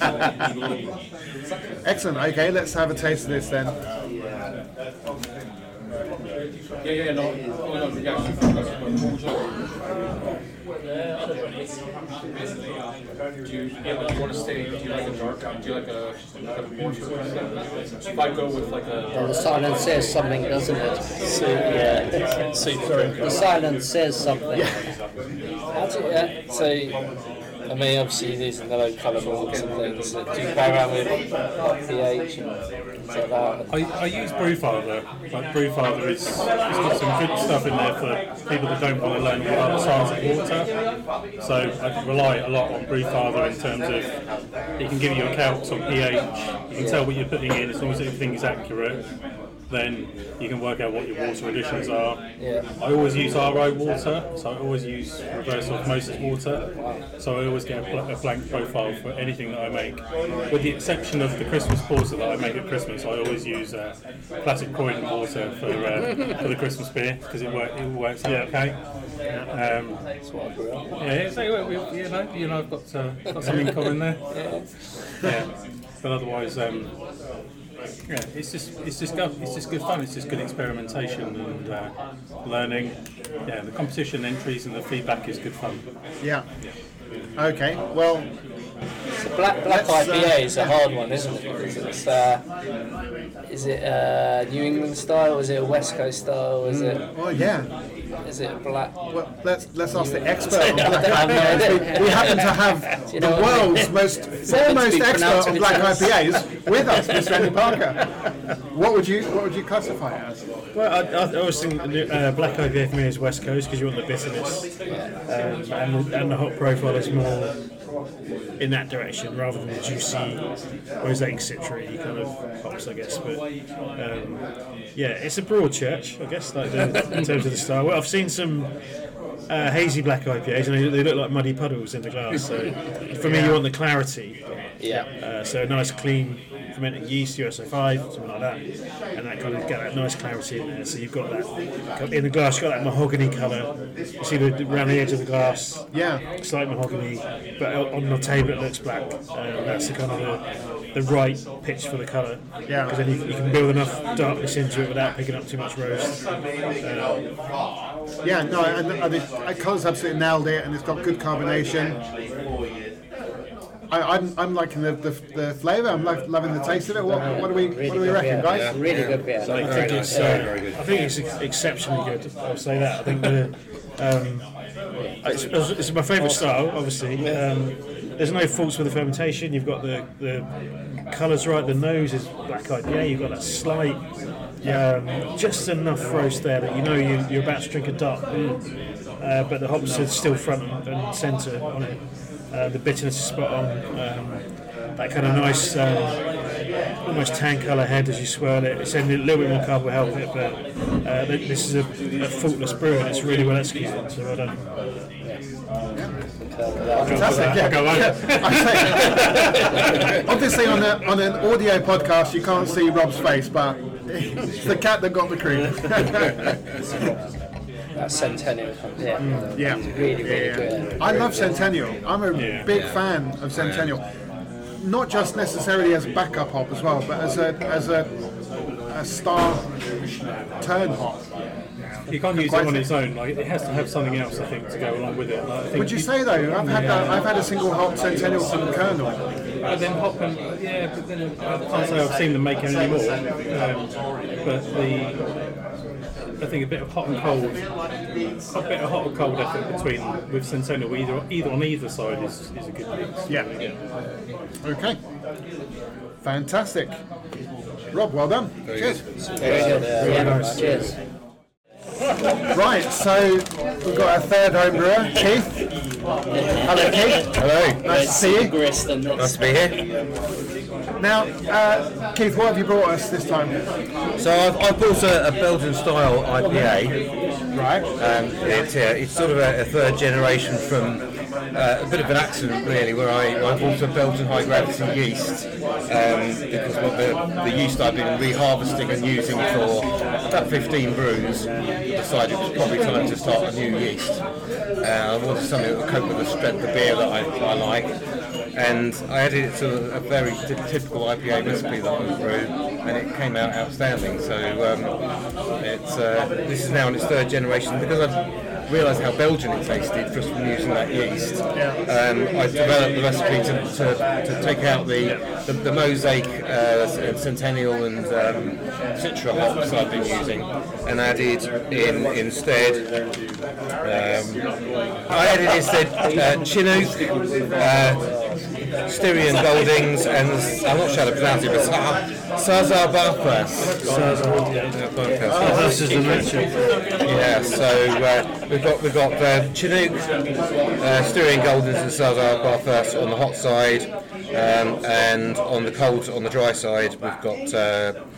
Speaker 1: Excellent. Okay, let's have a taste of this then.
Speaker 7: Yeah, yeah, no, no, no, yeah. Do you, yeah, do you want to stay? Do you like a dark? Do you like a, like a more? If I go with like a.
Speaker 2: The silence says something, doesn't it? So, yeah.
Speaker 7: Sorry.
Speaker 2: The silence says something. How do you, yeah, so, I mean, obviously these are the low colour malts and things. Do you play around with pH and stuff like that?
Speaker 4: I, I use Brewfather. Like Brewfather is it's got some good stuff in there for people that don't want to learn all about the science of water. So I rely a lot on Brewfather in terms of it can give you a calcs on pH. You can tell what you're putting in as long as everything is accurate. then you can work out what your water additions are.
Speaker 2: Yeah.
Speaker 4: I always use R O water, so I always use reverse osmosis water. So I always get a, bl- a blank profile for anything that I make. With the exception of the Christmas porter that I make at Christmas, I always use uh, classic Croydon water for uh, for the Christmas beer because it, work, it works out okay. Um, yeah, so we, we, you know, you know, I've got uh, got something in common there. Yeah, but otherwise. Um, Yeah, it's just it's just good, it's just good fun. It's just good experimentation and uh, learning. Yeah, the competition entries and the feedback is good fun.
Speaker 1: Yeah. Okay. Well,
Speaker 2: So black black
Speaker 1: Let's,
Speaker 2: I P A
Speaker 1: uh,
Speaker 2: is a hard one, isn't it? Because it's uh, is it uh, New England style? Is it a West Coast style? Is it
Speaker 1: well, yeah.
Speaker 2: is it a black?
Speaker 1: Well, let's let's ask the expert on
Speaker 2: I
Speaker 1: black
Speaker 2: don't
Speaker 1: I
Speaker 2: know.
Speaker 1: P As. We, we happen to have
Speaker 2: you
Speaker 1: the
Speaker 2: know what I mean?
Speaker 1: world's most
Speaker 2: meant
Speaker 1: foremost
Speaker 2: to be
Speaker 1: expert
Speaker 2: pronounced
Speaker 1: on
Speaker 2: with
Speaker 1: black I
Speaker 2: chance.
Speaker 1: P As with us, Mister Andy Parker. What would you what would you classify it as?
Speaker 3: Well, I, I always think uh, black I P A for me is West Coast because you want the bitterness, um, and, the, and the hop profile is more in that direction rather than the juicy, rosé citry kind of hops, I guess. But um, yeah, it's a broad church, I guess, like the, in terms of the style. Well, I've seen some uh, hazy black I P As, and they, they look like muddy puddles in the glass. So for me, you want the clarity.
Speaker 2: Yeah.
Speaker 3: Uh, so a nice clean fermenting yeast, U S O five, something like that, and that kind of get that nice clarity in there. So you've got that in the glass, you've got that mahogany colour. You see the around the edge of the glass,
Speaker 1: Yeah.
Speaker 3: slight mahogany, but on the table it looks black. Um, that's the kind of the, the right pitch for the colour.
Speaker 1: Yeah.
Speaker 3: Because then you, you can build enough darkness into it without picking up too much roast. Um,
Speaker 1: Yeah. No, and, and the the colour's absolutely nailed it, and it's got good carbonation. I, I'm, I'm liking the, the, the flavour. I'm lo- loving the taste of it. What, what do we what do we reckon, guys?
Speaker 2: Really good beer.
Speaker 3: I think it's uh, I think it's ex- exceptionally good. I'll say that. I think the um, it's, it's my favourite style. Obviously, um, there's no faults with the fermentation. You've got the the colours right. The nose is black I P A. You've got that slight, um, just enough roast there that you know you, you're about to drink a dark beer, uh, but the hops are still front and, and centre on it. Uh, the bitterness is spot on. Um, that kind of nice, um, almost tan colour head as you swirl it. It's only a little bit more carb will help it, but uh, th- this is a, a faultless brew and it's really well executed. So well done.
Speaker 1: Fantastic. Yeah.
Speaker 3: Go on.
Speaker 1: Yeah. I say, obviously, on, a, on an audio podcast, you can't see Rob's face, but it's the cat that got the cream.
Speaker 2: That Centennial from here.
Speaker 1: Yeah.
Speaker 2: Really, really
Speaker 1: Yeah.
Speaker 2: good.
Speaker 1: I love Centennial. I'm a
Speaker 3: Yeah.
Speaker 1: big fan of Centennial. Not just necessarily as backup hop as well, but as a as a, a star turn hop.
Speaker 4: You can't use it
Speaker 1: Quite
Speaker 4: on
Speaker 1: so.
Speaker 4: its own. Like it has to have something else, I think, to go along with it. Like, I think
Speaker 1: Would you say though? I've had that, I've had a single hop Centennial from Colonel.
Speaker 4: But then hop and yeah, but then I can't say I've seen them make any more. Um, but the I think a bit of hot and cold, a bit of hot and cold effort between with Centennial, either either on either side is, is a good mix.
Speaker 1: Yeah. Okay. Fantastic. Rob, well done.
Speaker 6: Very
Speaker 1: Cheers.
Speaker 6: good.
Speaker 2: Very good. Uh, yeah,
Speaker 1: nice.
Speaker 2: Cheers.
Speaker 1: Right, so we've got our third home brewer, Keith. Hello, Keith.
Speaker 6: Hello.
Speaker 1: Nice to see you.
Speaker 2: Grist and
Speaker 6: Nice to be here.
Speaker 1: Now, uh, Keith, what have you brought us this time?
Speaker 6: So I've, I've bought a, a Belgian style I P A.
Speaker 1: Right.
Speaker 6: Um, it's, uh, it's sort of a, a third generation from uh, a bit of an accident really, where I, I bought a Belgian high gravity yeast um, because what the, the yeast I've been reharvesting and using for about fifteen brews, decided it was probably time to start a new yeast. Uh, I wanted something that would cope with the strength of beer that I, I like. And I added it to a very t- typical I P A recipe that I brew, and it came out outstanding. So um, it's uh, this is now in its third generation because I've realised how Belgian it tasted just from using that yeast. Um, I developed the recipe to, to, to take out the the, the mosaic, uh, Centennial, and um, Citra hops I've been using, and added in instead. Um, I added instead uh, Chinook. Uh, Styrian Goldings and I'm not sure how to pronounce it, but Sazar Barfas.
Speaker 3: This is the mention.
Speaker 6: Yeah, so uh, we've got we've got uh, Chinook, uh, Styrian Goldings and Sazar Barfas on the hot side, um, and on the cold, on the dry side, we've got uh,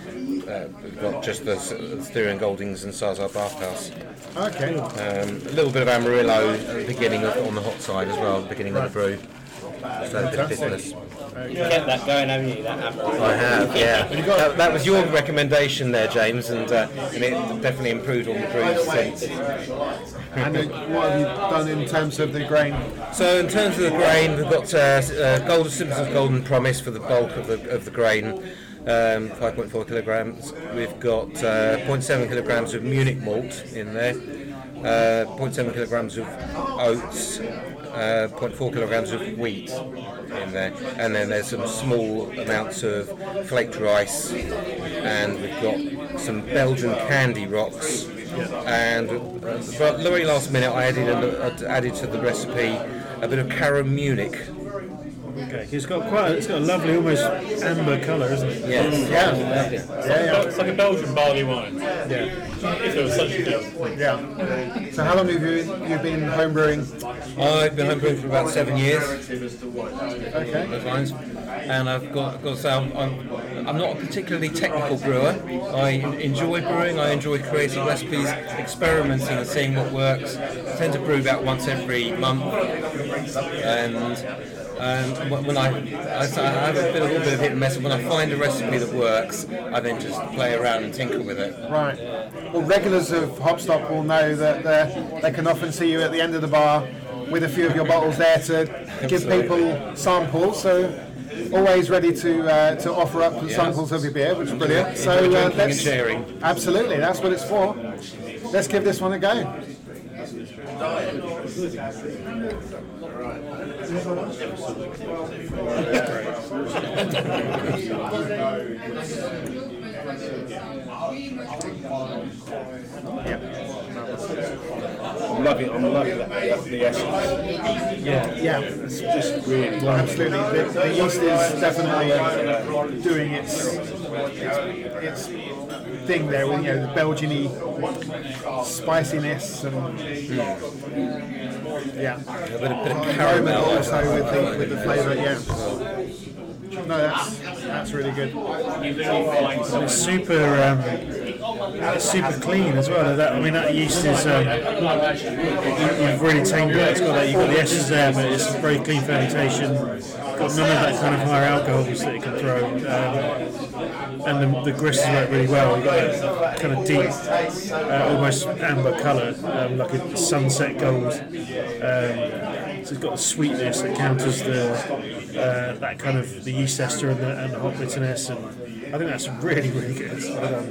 Speaker 6: uh, we've got just the Styrian Goldings and Sazar Bathhouse.
Speaker 1: Okay.
Speaker 6: Um, a little bit of Amarillo at the beginning of, on the hot side as well, at the beginning of the brew. So a bit of bitterness.
Speaker 2: You kept that going, haven't you? That Amarillo.
Speaker 6: I have, yeah. that, that was your recommendation there, James, and, uh, and it definitely improved on the brews since.
Speaker 1: And uh, what have you done in terms of the grain?
Speaker 6: So in terms of the grain, we've got uh, uh, Golden Simpson's Golden Promise for the bulk of the of the grain, um, five point four kilograms. We've got uh, zero point seven kilograms of Munich malt in there, uh, zero point seven kilograms of oats, uh, zero point four kilograms of wheat in there, and then there's some small amounts of flaked rice, and we've got some Belgian candy rocks. And uh, but very last minute, I added a, added to the recipe a bit of Cara Munich.
Speaker 3: Okay, it's got quite, it's got a lovely, almost amber colour, isn't it?
Speaker 6: Yes.
Speaker 1: Yeah.
Speaker 4: Yeah, yeah. It's like a Belgian barley wine.
Speaker 3: Yeah.
Speaker 4: If there was such a thing.
Speaker 1: Yeah. So how long have you you been home brewing?
Speaker 6: I've been home brewing for about seven years.
Speaker 1: Okay.
Speaker 6: Those lines. And I've got, I've got to say, I'm, I'm, I'm not a particularly technical brewer. I enjoy brewing, I enjoy creating recipes, experimenting and seeing what works. I tend to brew about once every month. And um, when I, I, I have a bit, a little bit of hit and miss, when I find a recipe that works, I then just play around and tinker with it.
Speaker 1: Right. Well, regulars of Hopstop will know that uh, they can often see you at the end of the bar with a few of your bottles there to give people samples. So always ready to uh, to offer up
Speaker 6: Yeah.
Speaker 1: samples of your beer, which is brilliant.
Speaker 6: Enjoy
Speaker 1: So uh,
Speaker 6: drinking and
Speaker 1: let's
Speaker 6: sharing.
Speaker 1: absolutely, that's what it's for. Let's give this one a go.
Speaker 5: I'm loving, I'm loving that, the, the essence.
Speaker 3: Yeah.
Speaker 1: Yeah,
Speaker 5: It's just really
Speaker 1: well, absolutely. The, the yeast is definitely doing its its, its thing there with, you know, the Belgian-y spiciness and yeah,
Speaker 6: A bit of, bit of
Speaker 1: aroma
Speaker 6: caramel.
Speaker 1: also with the with the flavour. Yeah. No, that's that's really good.
Speaker 3: And it's super, um, it's super clean as well. That, I mean, that yeast is, um, you, you've really tamed it. It's got that, you've got the essence there, but it's very clean fermentation. Got none of that kind of higher alcohols that it can throw. Um, and the, the grist has worked really well. You've got that kind of deep, uh, almost amber colour, um, like a sunset gold. Um, so it's got the sweetness that counters the uh, that kind of the yeast ester and the, and the hop bitterness, and I think that's really, really good. Well done.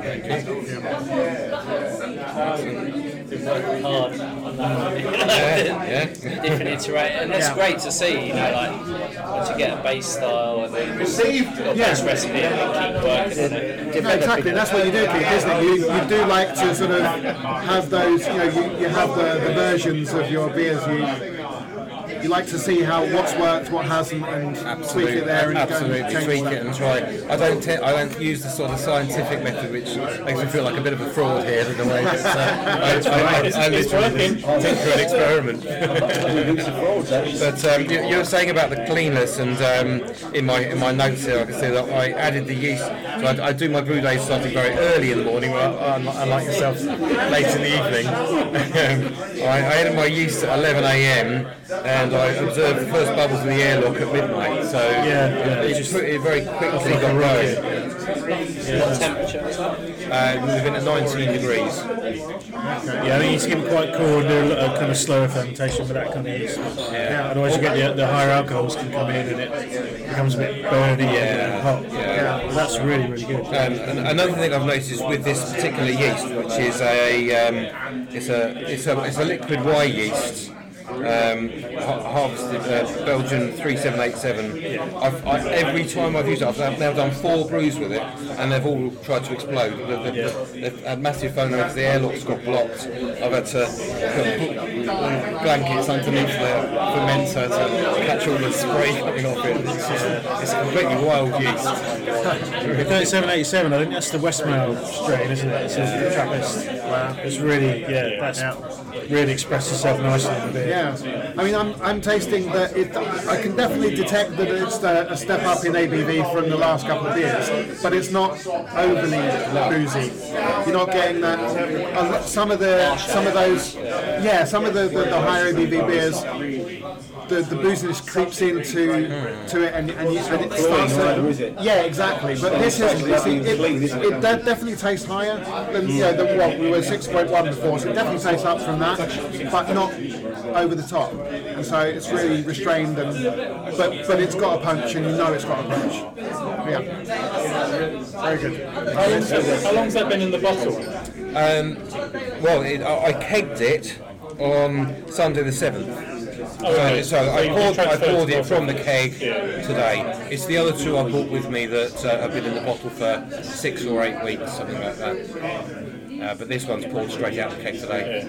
Speaker 2: Been working hard on that.
Speaker 6: Yeah, yeah.
Speaker 2: Different iteration, and that's
Speaker 1: Yeah.
Speaker 2: great to see. You know, like once you get a base style and then you've got a
Speaker 1: Yeah.
Speaker 2: base recipe, and then keep working on it.
Speaker 1: No, exactly. That's what you do, Keith, isn't it? You, you do like to sort of have those, you know, you, you have the, the versions of your beers. You you like to see how what's worked, what hasn't, and tweak it there and
Speaker 6: absolutely
Speaker 1: go and change
Speaker 6: tweak
Speaker 1: that.
Speaker 6: it and try. I don't te- I don't use the sort of scientific method, which makes me feel like a bit of a fraud here in a way. But, uh, I, I, I, I literally tinker and experiment. But um, you, you were saying about the cleanness, and um, in my in my notes here, I can see that I added the yeast. So I, I do my brew days starting very early in the morning, unlike yourself, late in the evening. um, I, I added my yeast at eleven a m and I observed the first bubbles in the airlock at midnight. So
Speaker 3: Yeah,
Speaker 6: it just it very quickly got going.
Speaker 2: What temperature?
Speaker 6: Uh, moving at nineteen degrees.
Speaker 3: Yeah, I think you need to keep it quite cool and do a, a kind of slower fermentation with that kind of yeast. Yeah. Otherwise, you get the, the higher alcohols can come in and it becomes a bit burny and hot.
Speaker 6: Yeah.
Speaker 3: Well, that's really, really good.
Speaker 6: Um, and another thing I've noticed with this particular yeast, which is a um, it's a it's a it's a liquid Y yeast. Um, ha- harvested uh, Belgian three seven eight seven. I've, I, every time I've used it, I've now done four brews with it, and they've all tried to explode. The, the, the, they've had massive phone rates, the airlocks got blocked. I've had to put blankets underneath the fermenter to catch all the spray coming off it. It's, just, it's a completely wild yeast.
Speaker 3: thirty-seven eighty-seven, I think that's the Westmail strain, isn't it? It's a Trappist. Wow. It's really, yeah, that's really expressed itself nicely in the beer.
Speaker 1: Yeah, Yeah, I mean, I'm, I'm tasting that it. I can definitely detect that it's a, a step up in A B V from the last couple of years, but it's not overly boozy. You're not getting that. Uh, some of the, some of those, yeah, some of the, the, the higher A B V beers. The, the booziness creeps into to it and, and, you, and it starts to, yeah, exactly. But this is it's, it, it, it de- definitely tastes higher than you know than what we were six point one before. So it definitely tastes up from that, but not over the top. And so it's really restrained and but but it's got a punch and you know it's got a punch. Yeah, very good.
Speaker 4: How long's, how long's that been in the bottle?
Speaker 6: Um, well, it, I, I kegged it on Sunday the seventh.
Speaker 4: Oh, okay.
Speaker 6: So, so I
Speaker 4: you
Speaker 6: poured, I
Speaker 4: transferred
Speaker 6: poured
Speaker 4: to
Speaker 6: it from the keg
Speaker 4: Yeah.
Speaker 6: today. It's the other two I brought with me that uh, have been in the bottle for six or eight weeks, something like that. Uh, but this one's poured straight out of the keg today.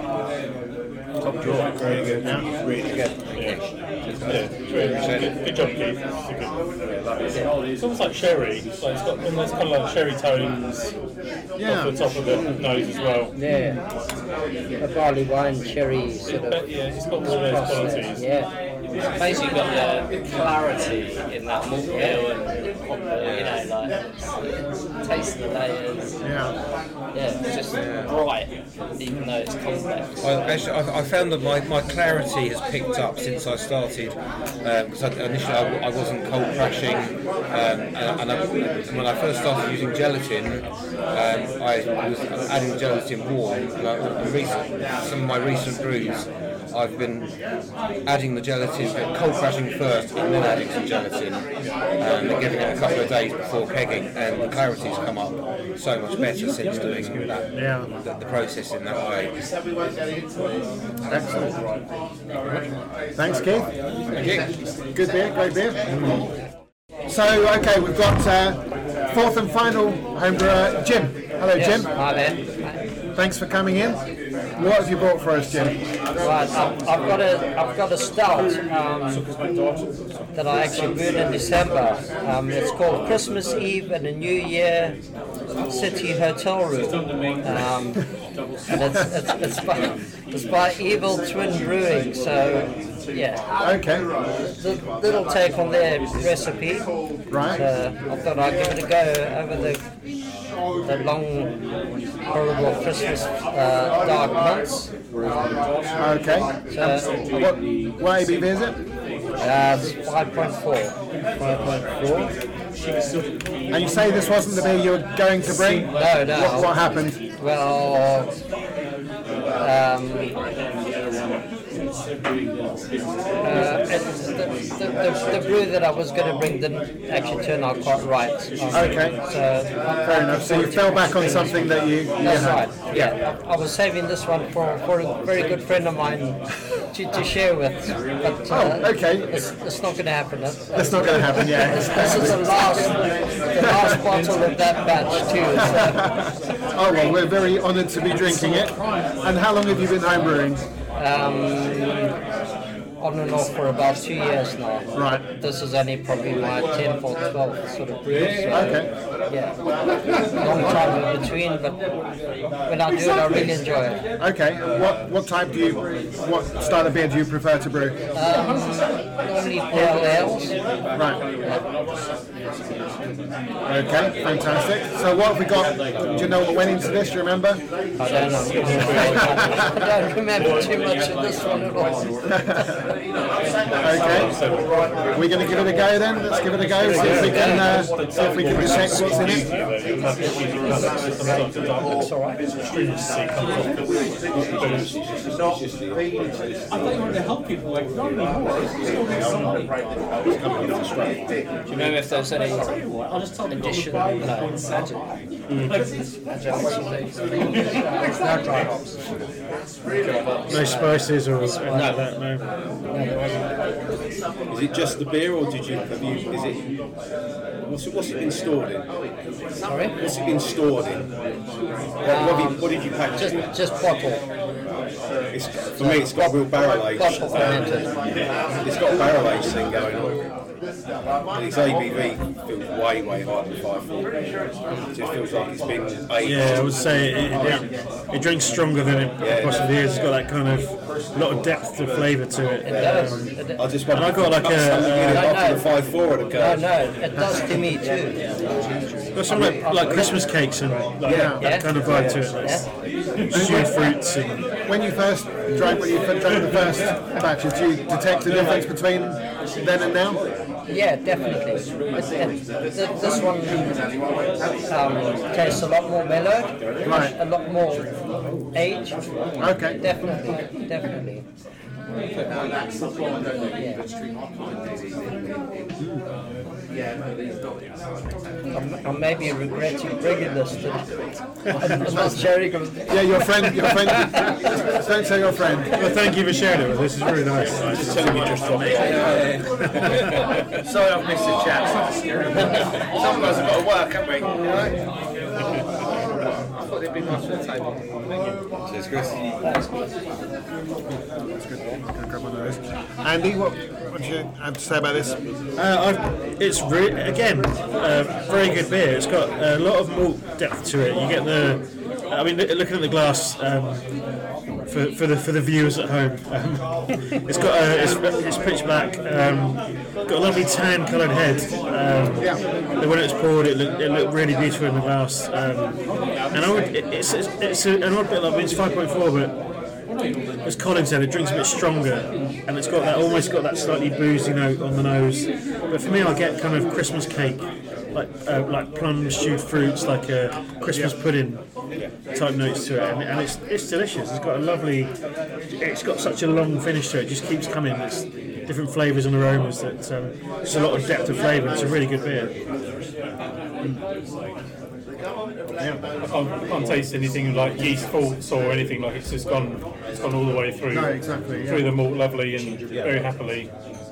Speaker 3: Top drawer. Very good. Really good.
Speaker 4: Yeah, good, good job, Keith. Good. It's almost like sherry. Like it's got almost kind of like sherry tones
Speaker 1: Yeah.
Speaker 4: off the top of the nose as well.
Speaker 8: Yeah, a barley wine, cherry sort of.
Speaker 4: But yeah, it's got all those qualities.
Speaker 8: Yeah.
Speaker 2: It's basically got the clarity in that malt bill and hopper, you know, like taste the layers.
Speaker 1: Yeah.
Speaker 2: Yeah, it's just bright, even though it's complex.
Speaker 6: I, actually, I, I found that my, my clarity has picked up since I started, because I, initially I, I wasn't cold crashing, um, and, and, I, and when I first started using gelatin, um, I was adding gelatin warm. And I, recent, some of my recent brews, I've been adding the gelatin, cold crashing first, and then adding some gelatin, and giving it a couple of days before kegging, and the clarity's come up so much better since doing that.
Speaker 1: Yeah.
Speaker 6: The, the process in that way.
Speaker 1: Excellent. Thanks, Keith.
Speaker 6: Thank you.
Speaker 1: Good beer, great beer. So, okay, we've got uh, fourth and final homebrewer, Jim. Hello,
Speaker 8: Yes,
Speaker 1: Jim.
Speaker 8: hi there.
Speaker 1: Thanks for coming in. What have you brought for us, Jim?
Speaker 8: Right, I've, I've got a I've got a stout um, that I actually brewed in December. Um, it's called Christmas Eve and a New Year City Hotel Room, um, and it's it's, it's, by, it's by Evil Twin Brewing. So yeah,
Speaker 1: Okay,
Speaker 8: the little take on their recipe.
Speaker 1: right.
Speaker 8: Uh, I thought I'd give it a go over the the long, horrible Christmas uh, dark months.
Speaker 1: Okay.
Speaker 8: So
Speaker 1: What, what A B V is it?
Speaker 8: uh, it's five point four.
Speaker 1: five point four. And you say this wasn't the beer you were going to bring?
Speaker 8: No, no.
Speaker 1: What, what happened?
Speaker 8: Well, um, uh, it, the, the, the, the brew that I was going to bring didn't actually turn out quite right.
Speaker 1: Okay.
Speaker 8: So,
Speaker 1: Fair enough. So you fell back on something that you, you
Speaker 8: that's
Speaker 1: had.
Speaker 8: right. Yeah, I, I was saving this one for, for a very good friend of mine to, to share with. But uh,
Speaker 1: Oh, okay.
Speaker 8: it's, it's not going to happen. That's,
Speaker 1: That's not going to happen, yeah.
Speaker 8: this is the last, the last bottle of that batch too. So.
Speaker 1: Oh, well, we're very honoured to be drinking it. And how long have you been homebrewing?
Speaker 8: Um, on and off for about two years now.
Speaker 1: Right.
Speaker 8: This is only probably my tenth or twelfth sort of brew. So,
Speaker 1: Okay.
Speaker 8: yeah, long time in between, but when I do it, I really enjoy it.
Speaker 1: Okay. What what type do you, what style of beer do you prefer to brew?
Speaker 8: Um, normally pale ales.
Speaker 1: Right. Okay, fantastic. So what have we got? Do you know what went into this? Do you remember?
Speaker 8: I don't know. I don't remember too much of this one at all.
Speaker 1: Okay. We're going to give it a go then. Let's give it a go. See if we can uh, see if we can detect what's in it.
Speaker 8: That's all right.
Speaker 7: I thought you wanted to help people, like, not anymore.
Speaker 2: Do you remember if there's any additional no, no dry hops?
Speaker 3: No spices or anything like that, no.
Speaker 9: Is it just the beer, or did you have you? Is it what's it, what's it been stored in?
Speaker 8: Sorry?
Speaker 9: What's it been stored in? What, what, have you, what did you package it in?
Speaker 8: Just, just bottle.
Speaker 9: It's, for me, it's got a real barrel age.
Speaker 8: Bottle fermented.
Speaker 9: It's got a barrel age thing going on. And its A B V feels way, way higher than five four. It just feels like it's been aged.
Speaker 3: Yeah, I would say it, it, it drinks stronger than it
Speaker 9: Yeah.
Speaker 3: possibly is. It's got that kind of lot of depth to flavour to it.
Speaker 8: It does.
Speaker 3: Um,
Speaker 8: It,
Speaker 9: I just
Speaker 3: And
Speaker 9: wonder
Speaker 3: I got like a-
Speaker 8: No,
Speaker 9: after
Speaker 8: no.
Speaker 9: the five four at the
Speaker 8: no,
Speaker 9: curve.
Speaker 8: no, it does to me too.
Speaker 3: got some like, like Christmas cakes and like
Speaker 1: Yeah.
Speaker 3: that kind of vibe to it. Like stewed fruits and
Speaker 1: When you first drank, when you first drank the first batches, do you detect a difference between then and now?
Speaker 8: Yeah, definitely. It, it, th- this one um, tastes a lot more mellow,
Speaker 1: Right.
Speaker 8: a lot more age.
Speaker 1: Okay.
Speaker 8: Definitely, definitely. I'm, I'm maybe regretting bringing this to I'm not sharing them.
Speaker 1: Yeah, your friend, your friend. Don't say your friend.
Speaker 3: well, thank you for sharing it with us. This is really nice.
Speaker 9: Just telling you just from
Speaker 7: Sorry I've missed the chat. Some of us have got to work, haven't we? Right? I thought they'd be nice for the table.
Speaker 6: Cheers, Chris.
Speaker 1: Andy, what, what do you have to say about this?
Speaker 3: Uh, I've, it's re- again uh, very good beer. It's got a lot of malt depth to it. You get the, I mean, look- looking at the glass um, for, for the for the viewers at home, um, it's got a, it's, it's pitch black. Um, got a lovely tan coloured head. Um, and when it was poured, it looked, it looked really beautiful in the glass. Um, and I would, it, it's it's, it's a, an odd bit like it's five point four, but as Colin said, it drinks a bit stronger, and it's got that almost got that slightly boozy note on the nose. But for me, I get kind of Christmas cake, like uh, like plum stewed fruits, like a Christmas pudding type notes to it, and, and it's it's delicious. It's got a lovely, it's got such a long finish to it. It just keeps coming. It's different flavours and aromas. That um, it's a lot of depth of flavour. It's a really good beer.
Speaker 4: I can't, I can't taste anything like yeast faults or anything like it's just gone. It's gone all the way through.
Speaker 1: No, exactly, yeah.
Speaker 4: Through the malt, lovely and very happily.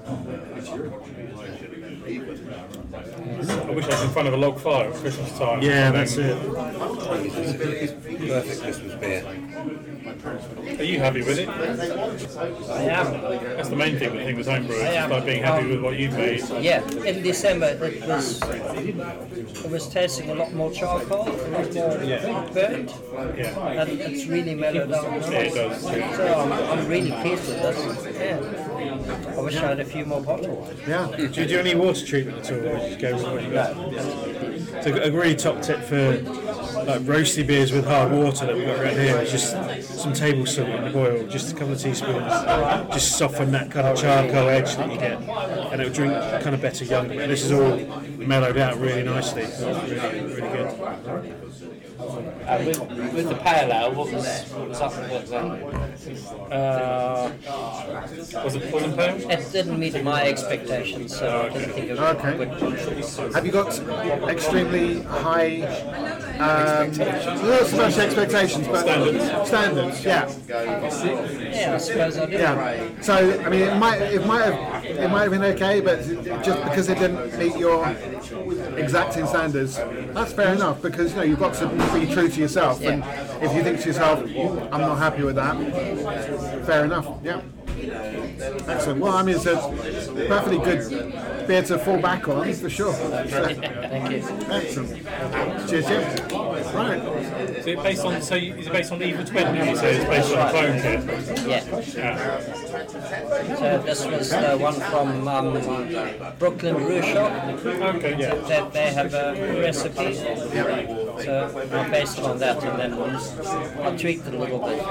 Speaker 4: I wish I was in front of a log fire at Christmas time.
Speaker 3: Yeah,
Speaker 4: Um,
Speaker 3: that's it.
Speaker 6: Perfect Christmas beer.
Speaker 4: Are you happy with it?
Speaker 8: I am.
Speaker 4: That's the main thing with thing with homebrew. It's
Speaker 8: I
Speaker 4: just
Speaker 8: am.
Speaker 4: like being happy with what you've made.
Speaker 8: Yeah, in December it was it was tasting a lot more charcoal, a lot more burnt,
Speaker 4: Yeah,
Speaker 8: and it's really mellowed down.
Speaker 4: yeah, it does.
Speaker 8: So I'm, I'm really pleased with this. Yeah. I wish I had a few more bottles.
Speaker 1: Yeah.
Speaker 3: Do you do any water treatment at all, or just go with what you got? So a really top tip for like roasty beers with hard water that we've got right here is just some table salt in the boil, just a couple of teaspoons, just soften that kind of charcoal edge that you get, and it'll drink kind of better young. And this is all mellowed out really nicely, so it's really, really good.
Speaker 2: Uh, with, with the pale ale, what was, what was up with it then?
Speaker 4: Uh, was it full and pale?
Speaker 8: It didn't meet my expectations, so I didn't think it would.
Speaker 1: Okay.
Speaker 8: would-
Speaker 1: Have you got extremely high, um, not so much expectations, but
Speaker 4: Standards.
Speaker 1: Standards, yeah,
Speaker 8: Yeah, I suppose I do.
Speaker 1: yeah. So I mean, it might, it might have, it might have been okay, but just because it didn't meet your exacting standards, that's fair enough. Because you know you've got to be true to yourself, and if you think to yourself, "I'm not happy with that," fair enough. Yeah. Excellent. Well, I mean, it's a perfectly good beer to fall back on, for sure.
Speaker 8: Thank you.
Speaker 1: Excellent. Cheers, Jim. Right.
Speaker 4: Is it based on? So is it based on Eva twenty? You say it's based on a clone kit.
Speaker 8: Yeah.
Speaker 4: Yeah.
Speaker 8: So this was the one from um, Brooklyn Brew Shop.
Speaker 4: Okay. Yeah.
Speaker 8: That they have a recipe. So I based it on that, and then I tweaked it a little bit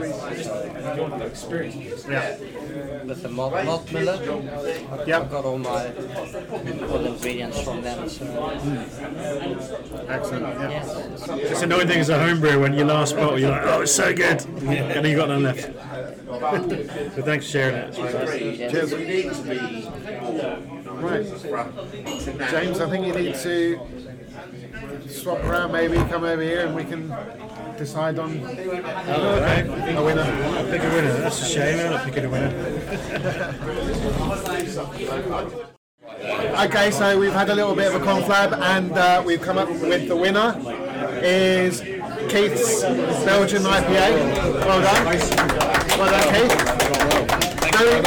Speaker 1: Yeah.
Speaker 8: with the malt, malt miller.
Speaker 1: Yeah.
Speaker 8: I got all my all the ingredients from them. So
Speaker 1: Excellent. Yeah.
Speaker 8: yes.
Speaker 3: It's the annoying thing as a homebrew when your last bottle you're like, oh, it's so good, and then you got none left. So thanks for sharing it. It's really nice.
Speaker 1: Cheers. Right. James, I think you need to swap around, maybe come over here, and we can decide on
Speaker 3: Oh, okay.
Speaker 1: a winner.
Speaker 3: Pick a winner. That's a shame. I'm not picking a winner.
Speaker 1: Okay, so we've had a little bit of a conflab, and uh, we've come up with the winner is Keith's Belgian I P A. Well done. Well done, Keith.
Speaker 6: Thank you very much.
Speaker 1: I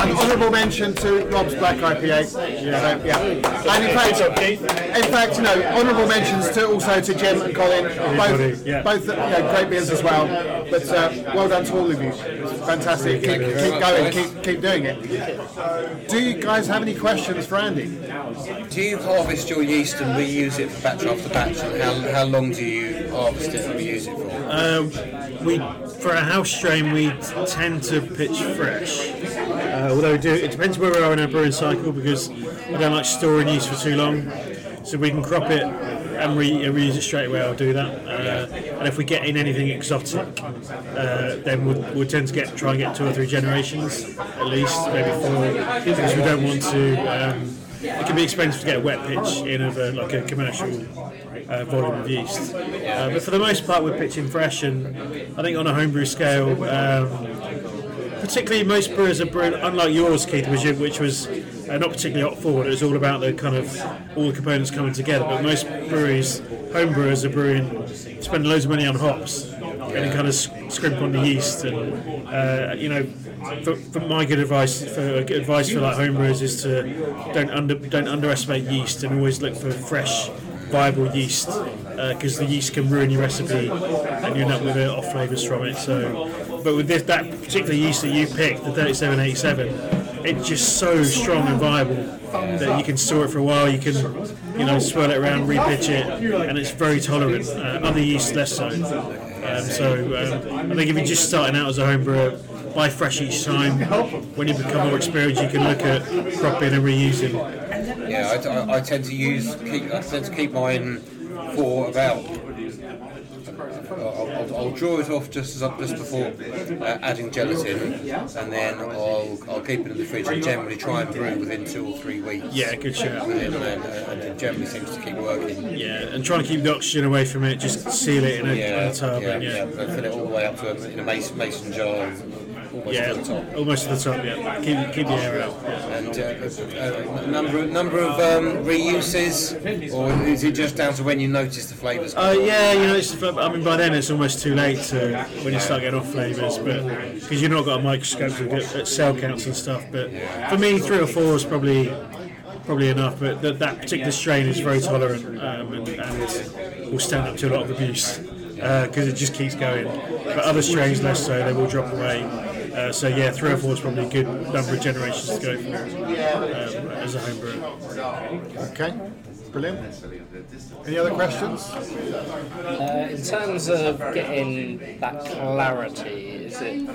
Speaker 1: an honourable mention to Rob's Black I P A. Yeah. So, yeah. And in fact, in fact, you know, honourable mentions to also to Jim and Colin, both,
Speaker 3: yeah.
Speaker 1: both you know, great beers as well. But uh, well done to all of you. Fantastic. Keep, keep going. Keep, keep doing it. Do you guys have any questions for Andy?
Speaker 6: Do you harvest your yeast and reuse it for batch after batch? And how, how long do you harvest it and reuse it for?
Speaker 3: Uh, we, for a house strain, we tend to pitch fresh. Uh, although we do, it depends where we are in our brewing cycle, because I don't like storing yeast for too long. So we can crop it and re- reuse it straight away. I'll do that. Uh, and if we get in anything exotic, uh, then we'll, we'll tend to get try and get two or three generations at least, maybe four, because we don't want to. Um, it can be expensive to get a wet pitch in of a, like a commercial uh, volume of yeast. Uh, but for the most part, we're pitching fresh, and I think on a homebrew scale. Um, Particularly, most brewers are brewing, unlike yours, Keith, which, which was uh, not particularly hop forward. It was all about the kind of all the components coming together. But most breweries, home brewers, are brewing, spending loads of money on hops and kind of scrimp on the yeast. And uh, you know, for, for my good advice, for good advice for like home brewers is to don't under don't underestimate yeast and always look for fresh, viable yeast, because uh, the yeast can ruin your recipe and you end up with uh, off flavours from it. So. But with this, that particular yeast that you picked, the thirty-seven eighty-seven, it's just so strong and viable that you can store it for a while. You can, you know, swirl it around, repitch it, and it's very tolerant. Uh, other yeasts less so. Um, so um, I think if you're just starting out as a home brewer, buy fresh each time. When you become more experienced, you can look at cropping and reusing.
Speaker 6: Yeah, I, I, I tend to use, keep, I tend to keep mine for about. I'll, I'll, I'll draw it off just as up just before uh, adding gelatin, and then I'll I'll keep it in the fridge and generally try and brew within two or three weeks.
Speaker 3: Yeah, good shout.
Speaker 6: And, and, and it generally seems to keep working.
Speaker 3: Yeah, and trying to keep the oxygen away from it, just seal it in a,
Speaker 6: yeah,
Speaker 3: in a tub.
Speaker 6: Yeah,
Speaker 3: and, yeah.
Speaker 6: yeah, fill it all the way up to a, in a mason, mason jar. Almost
Speaker 3: yeah,
Speaker 6: to the top.
Speaker 3: almost to the top. Yeah, keep keep the air out. Yeah.
Speaker 6: And uh, a number number of um, reuses, or is it just down to when you notice the flavours?
Speaker 3: Uh, yeah, you know, it's, I mean, by then it's almost too late to when you start getting off flavours, but because you've not got a microscope to get at cell counts and stuff. But for me, three or four is probably probably enough. But th- that particular strain is very tolerant um, and, and will stand up to a lot of abuse because uh, it just keeps going. But other strains less so, they will drop away. Uh, so yeah, three or four is probably a good number of generations to go for um, as a home brewer.
Speaker 1: Okay, brilliant. Any other questions?
Speaker 2: Uh, in terms of getting that clarity, is it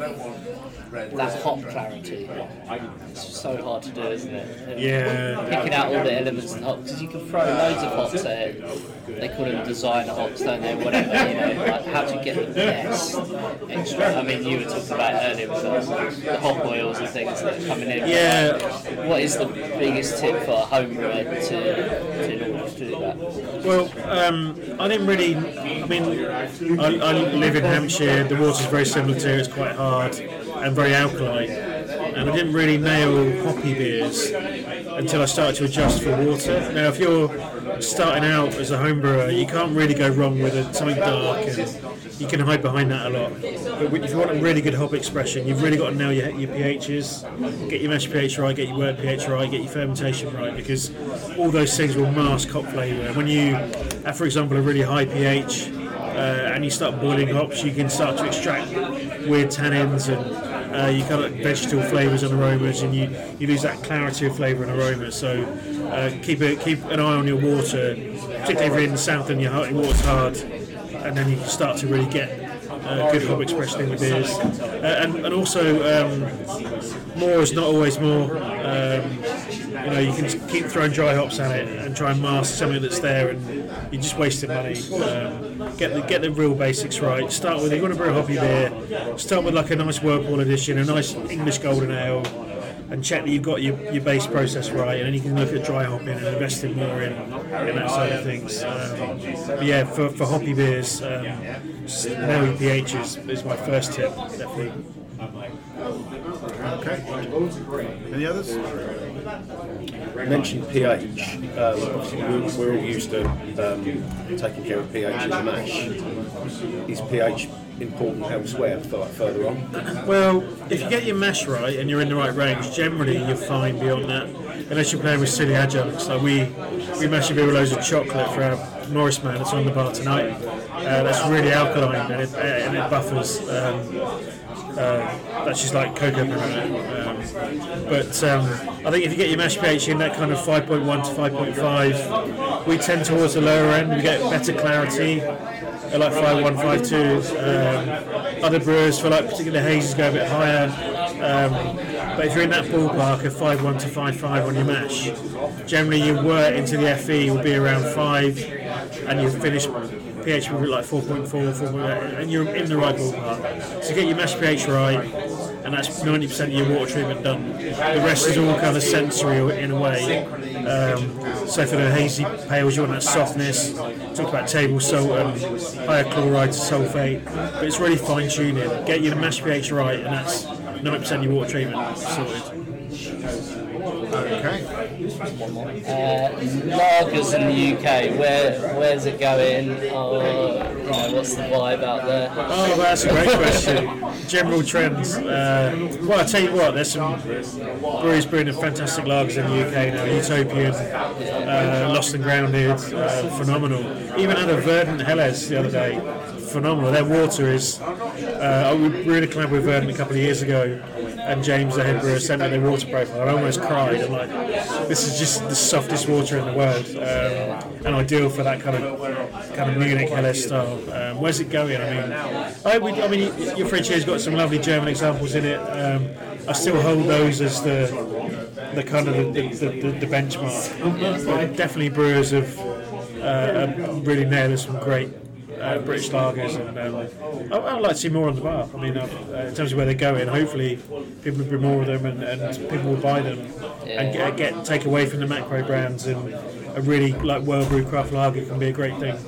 Speaker 2: that hop clarity? It's so hard to do, isn't it? And
Speaker 3: yeah.
Speaker 2: Picking out all the elements and hops, because you can throw loads of hops at it. They call them designer hops, don't they? Whatever, you know, like how to get the best extra. I mean, you were talking about earlier with the, the hop oils and things that are coming in.
Speaker 3: Yeah.
Speaker 2: Like, what is the biggest tip for a home brewer to, to in order to do that?
Speaker 3: Well, um, I didn't really. I mean, I, I live in Hampshire. The water's very similar to here. It's quite hard and very alkaline, and I didn't really nail hoppy beers until I started to adjust for water. Now, if you're starting out as a home brewer, you can't really go wrong with a, something dark, and you can hide behind that a lot. But if you want a really good hop expression, you've really got to nail your, your pHs, get your mesh pH right, get your wort pH right, get your fermentation right, because all those things will mask hop flavour. And when you have, for example, a really high pH uh, and you start boiling hops, you can start to extract weird tannins and uh, you kind of vegetable flavours and aromas, and you, you lose that clarity of flavour and aroma. So uh, keep it, keep an eye on your water, particularly if you're in the south and your water's hard, and then you can start to really get uh, good hop expression in the beers. Uh, and, and also, um, more is not always more. Um, you know, you can just keep throwing dry hops at it and try and mask something that's there, and you're just wasting money. Um, get the get the real basics right. Start with, if you want to brew a hoppy beer, start with like a nice Whirlpool edition, a nice English golden ale, and check that you've got your, your base process right, and then you can look at dry hopping and investing more in, in that side of things. Um, but yeah, for, for hoppy beers, um, nail your pH is, is my first tip, definitely.
Speaker 1: Okay. Any others?
Speaker 9: You mentioned pH. Um, obviously, we're, we're all used to um, taking care of pH in the mash. Is pH important elsewhere, for, like, further on?
Speaker 3: Well, if you get your mash right and you're in the right range, generally you're fine beyond that. Unless you're playing with silly adjuncts, like we we mash a beer with loads of chocolate for our Norris man that's on the bar tonight. Uh, that's really alkaline and it, and it buffers. Um, uh, that's just like cocoa powder. Um, but um, I think if you get your mash pH in that kind of five point one to five point five, we tend towards the lower end. We get better clarity. I like five one, five two. Um, other brewers for like particular hazes go a bit higher. Um, but if you're in that ballpark of five one to five five on your mash, generally your wort into the F E will be around five, and you finish pH will be like four point four, four point eight, and you're in the right ballpark. So get your mash pH right, and that's ninety percent of your water treatment done. The rest is all kind of sensory in a way. Um, so for the hazy pales, you want that softness. Talk about table salt and higher chloride to sulfate, but it's really fine tuning. Get your mash pH right, and that's ninety percent of your water treatment sorted.
Speaker 1: Okay.
Speaker 2: Uh, lagers in the U K, where where's it going? Or you know, what's the vibe out there?
Speaker 3: Oh, that's a great question. General trends. Uh, well, I tell you what, there's some breweries brewing fantastic lagers in the U K now. Utopian, uh, Lost and Grounded, uh, phenomenal. Even had a Verdant Helles the other day, phenomenal. Their water is. Uh, we brewed a collab with Verdant a couple of years ago, and James, the head brewer, sent me their water profile. I almost cried. I'm like, this is just the softest water in the world, um, and ideal for that kind of kind of Munich Helles style. Um, where's it going? I mean, I, we, I mean, your fridge here's got some lovely German examples in it. Um, I still hold those as the the kind of the, the, the, the benchmark. But definitely brewers have uh, really nailed some great uh, British lagers, and um, I, I'd like to see more on the bar. I mean, uh, in terms of where they're going, hopefully people will bring more of them, and, and people will buy them,
Speaker 2: Yeah.
Speaker 3: and get, get take away from the macro brands, and a really like well brewed craft lager can be a great thing.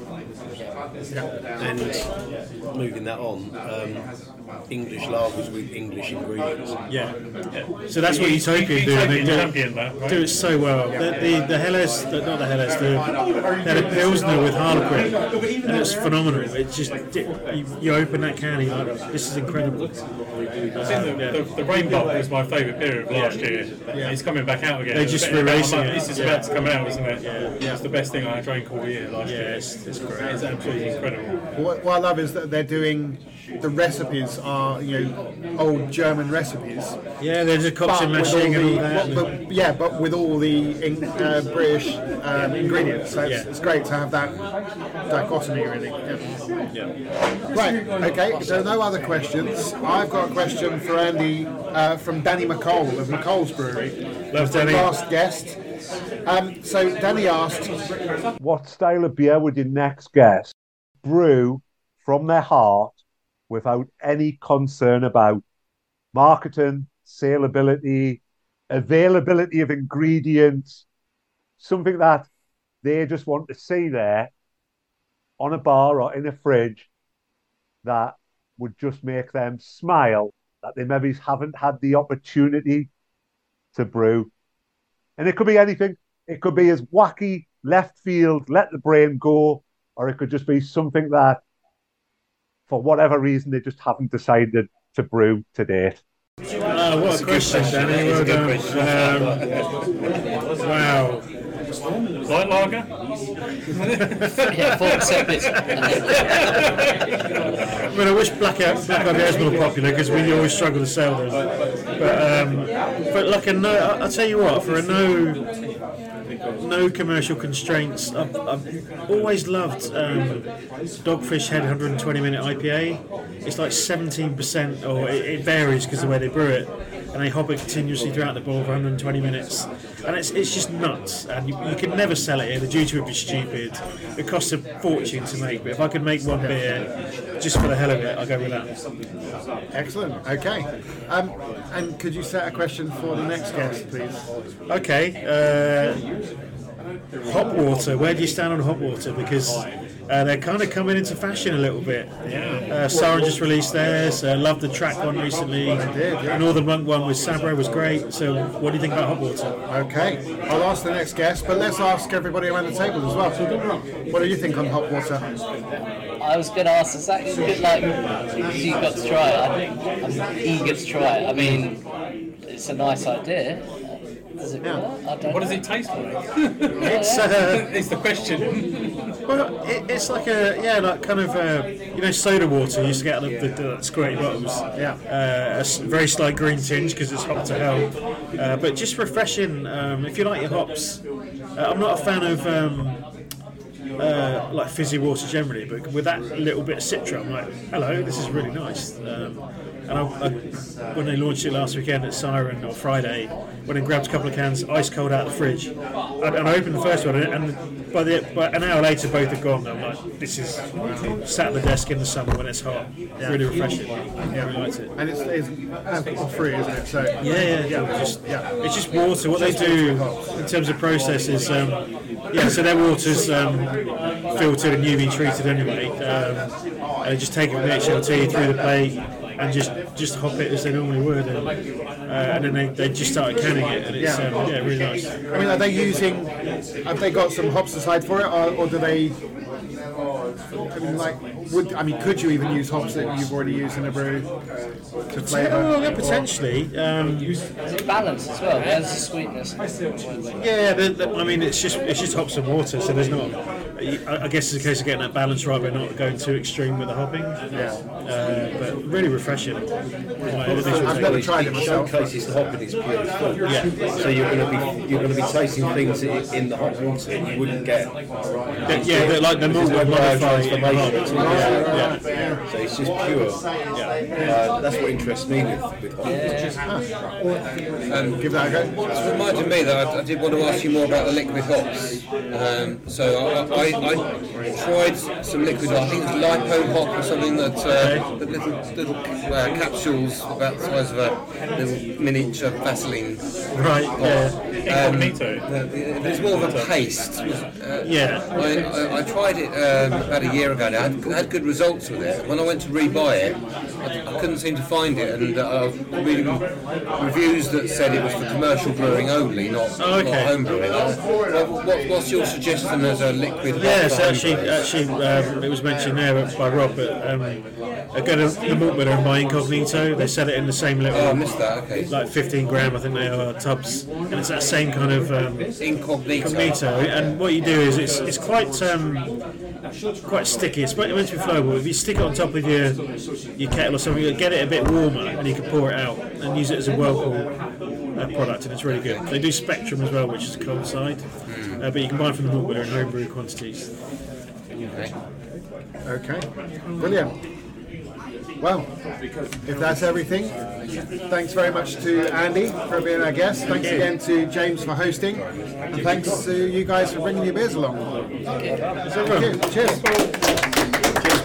Speaker 9: And moving that on, um, English lagers with English ingredients.
Speaker 3: Yeah. yeah. So that's what Utopian do. They do,
Speaker 4: champion that, right?
Speaker 3: do it so well. The the, the Helles, the, not the Helles, the, they had a Pilsner with Harlequin, and it's phenomenal. It just you, you open that can, and you're like, this is incredible.
Speaker 4: I think the, the, the Rainbow was my favourite beer of last year. It's coming back out again.
Speaker 3: They're
Speaker 4: It's
Speaker 3: just
Speaker 4: about-
Speaker 3: re-releasing
Speaker 4: about-
Speaker 3: it.
Speaker 4: This is
Speaker 3: Yeah.
Speaker 4: about to come out, isn't it?
Speaker 3: Yeah.
Speaker 4: It's the best thing I drank all year last
Speaker 3: Yeah,
Speaker 4: year.
Speaker 3: it's, it's great.
Speaker 4: It's absolutely incredible.
Speaker 1: What, what I love is that they're doing the recipes are you know old German recipes.
Speaker 3: Yeah, there's a cocktail
Speaker 1: But with
Speaker 3: mashing
Speaker 1: all
Speaker 3: and all
Speaker 1: the,
Speaker 3: that.
Speaker 1: but, but, yeah, but with all the in, uh, British um, ingredients, so it's,
Speaker 3: Yeah.
Speaker 1: it's great to have that dichotomy really. Yeah. Right, okay. If there are no other questions, I've got a question for Andy uh, from Danny McColl of McColl's Brewery.
Speaker 3: Love Danny.
Speaker 1: Last guest. Um, so Danny asked,
Speaker 10: What style of beer would your next guest brew from their heart without any concern about marketing, saleability, availability of ingredients, something that they just want to see there on a bar or in a fridge that would just make them smile, that they maybe haven't had the opportunity to brew. And it could be anything. It could be as wacky, left field, let the brain go, or it could just be something that, for whatever reason, they just haven't decided to brew to date.
Speaker 3: Oh, what a question, Danny. Well done. Um, wow.
Speaker 4: Light lager?
Speaker 2: Yeah, full acceptance.
Speaker 3: I mean, I wish Black Black I P A was more popular because we always struggle to sell them. But um, but like a no, I- I'll tell you what, for a no no commercial constraints, I've, I've always loved um, Dogfish Head one hundred twenty minute I P A. It's like seventeen percent, or it, it varies because of the way they brew it, and they hop it continuously throughout the bottle for one hundred twenty minutes, and it's it's just nuts. And you, you can never sell it here. The duty would be stupid. It costs a fortune to make. But if I could make one beer just for the hell of it, I'll go with that.
Speaker 1: excellent, okay. Um, and could you set a question for the next guest, please?
Speaker 3: Okay. Uh, hop water. Where do you stand on hop water? Because Uh, they're kind of coming into fashion a little bit. Yeah. Uh, Siren just released theirs. Uh, loved the track one recently.
Speaker 1: did, yeah.
Speaker 3: Northern Monk one with Sabro was great. So, what do you think about Hot Water?
Speaker 1: Okay, I'll ask the next guest, but let's ask everybody around the table as well. What do you think on Hot Water?
Speaker 2: I was going to ask, is that a bit like you got to try it? I'm, I'm eager to try it. I mean, it's a nice idea. Does it work? I don't
Speaker 4: What
Speaker 2: know.
Speaker 4: does it taste like?
Speaker 3: It's uh,
Speaker 4: It's the question.
Speaker 3: well, it, it's like a yeah, like kind of uh, you know, soda water. You used to get the, the, the squirty bottles.
Speaker 1: Yeah.
Speaker 3: Uh, a s- very slight green tinge because it's hop to hell, uh, but just refreshing. Um, if you like your hops, uh, I'm not a fan of. Um, Uh, like fizzy water generally, but with that little bit of citra, I'm like, hello, this is really nice. Um, and I, I, when they launched it last weekend at Siren or Friday, went and grabbed a couple of cans, ice cold out of the fridge, and, and I opened the first one, and by the by an hour later, both are gone. I'm like, this is sat at the desk in the summer when it's hot, really refreshing. Yeah, really liked it.
Speaker 1: And it's, it's alcohol free, isn't it? So
Speaker 3: Yeah, yeah, yeah. Just,
Speaker 1: yeah.
Speaker 3: It's just water. What they do in terms of process is, um, yeah, so their water's um, filtered and U V treated anyway. Um, and they just take it from the H L T through the plate and just, just hop it as they normally would. And, uh, and then they, they just started canning it, and it's um, yeah, really nice.
Speaker 1: I mean, are they using? Have they got some hops aside for it, or, or do they? I mean, like, would I mean, could you even use hops that you've already used in a brew to flavour?
Speaker 3: Oh, yeah, potentially. Um,
Speaker 2: It's balance as well. There's the sweetness.
Speaker 3: Yeah, the, the, I mean, it's just it's just hops and water, so there's not. I I guess it's a case of getting that balance right, but not going too extreme with the hopping.
Speaker 1: Yeah.
Speaker 3: Uh, but really refreshing. Like,
Speaker 1: I've never tried it myself.
Speaker 9: Showcases the hop in its purest form.
Speaker 3: Yeah.
Speaker 9: So you're going to be you're going to be tasting things i- in the hot water you wouldn't get.
Speaker 3: Yeah, yeah, they're like the
Speaker 9: There's
Speaker 3: normal
Speaker 9: no
Speaker 3: modified
Speaker 9: transformation.
Speaker 3: yeah, yeah.
Speaker 9: So it's just pure. Uh, that's what interests me with, with hot water.
Speaker 6: Um,
Speaker 1: Give that a go.
Speaker 6: It's reminded me that I, I did want to ask you more about the liquid hops. Um, so I, I, I tried some liquid hop. I think it was lipo hop or something that uh, the little little uh, capsules about the size of a little miniature Vaseline.
Speaker 3: Right, yeah.
Speaker 4: Incognito.
Speaker 6: Uh, There's more of a paste. Uh,
Speaker 3: Yeah.
Speaker 6: I, I, I tried it um, about a year ago now. I had, I had good results with it. When I went to rebuy it, I, I couldn't seem to find it, and uh, I was reading reviews that said it was for commercial brewing only, not,
Speaker 3: Oh, okay.
Speaker 6: not home brewing. Uh, what, what, what's your suggestion as a liquid? hop
Speaker 3: Yes,
Speaker 6: for home
Speaker 3: actually,
Speaker 6: brewing?
Speaker 3: actually, um, it was mentioned there by Rob. But um, I go to the malt bidder and buy Incognito. They sell it in the same little,
Speaker 6: Oh, I missed that. Okay.
Speaker 3: like fifteen gram, I think they are tubs, and it's that same kind of um,
Speaker 6: Incognito.
Speaker 3: Incognito. And what you do is it's it's quite um, quite sticky. It's meant to be flowable. If you stick it on top of your your kettle or something, you'll get it a bit warmer, and you can pour it out and use it as a whirlpool uh, product, and it's really good. They do Spectrum as well, which is the cold side, uh, but you can buy it from the malt bidder in homebrew quantities.
Speaker 6: Okay.
Speaker 1: Okay, brilliant. Well, if that's everything, thanks very much to Andy for being our guest. Thanks again to James for hosting, and thanks to you guys for bringing your beers along. Thank you. Cheers. Cheers,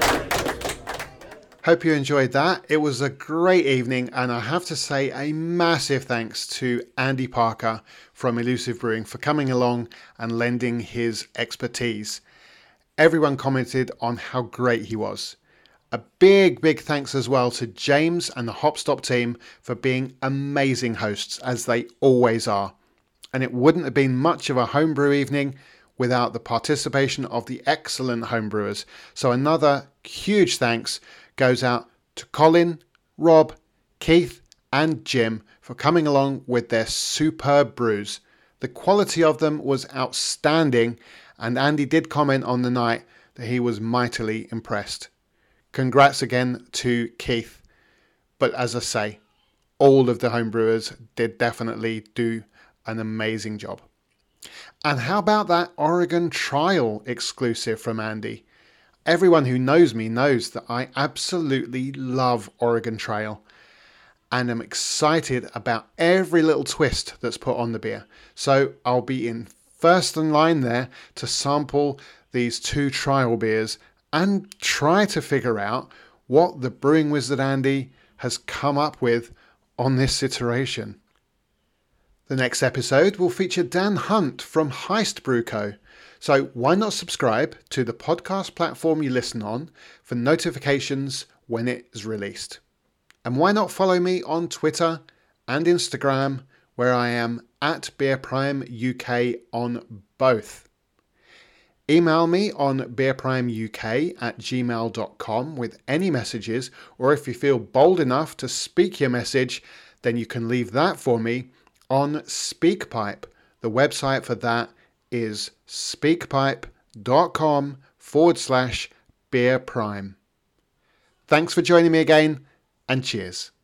Speaker 1: Paul. Hope you enjoyed that. It was a great evening, and I have to say a massive thanks to Andy Parker from Elusive Brewing for coming along and lending his expertise. Everyone commented on how great he was. A big, big thanks as well to James and the Hopstop team for being amazing hosts, as they always are. And it wouldn't have been much of a homebrew evening without the participation of the excellent homebrewers. So another huge thanks goes out to Colin, Rob, Keith and Jim for coming along with their superb brews. The quality of them was outstanding, and Andy did comment on the night that he was mightily impressed. Congrats again to Keith. But as I say, all of the homebrewers did definitely do an amazing job. And how about that Oregon Trial exclusive from Andy? Everyone who knows me knows that I absolutely love Oregon Trail, and I'm excited about every little twist that's put on the beer. So I'll be in first in line there to sample these two trial beers and try to figure out what the Brewing Wizard Andy has come up with on this iteration. The next episode will feature Dan Hunt from Heist Brew Co. So why not subscribe to the podcast platform you listen on for notifications when it is released? And why not follow me on Twitter and Instagram, where I am at Beer Prime U K on both. Email me on beerprimeuk at gmail dot com with any messages, or if you feel bold enough to speak your message, then you can leave that for me on SpeakPipe. The website for that is speakpipe.com forward slash beer prime. Thanks for joining me again, and cheers.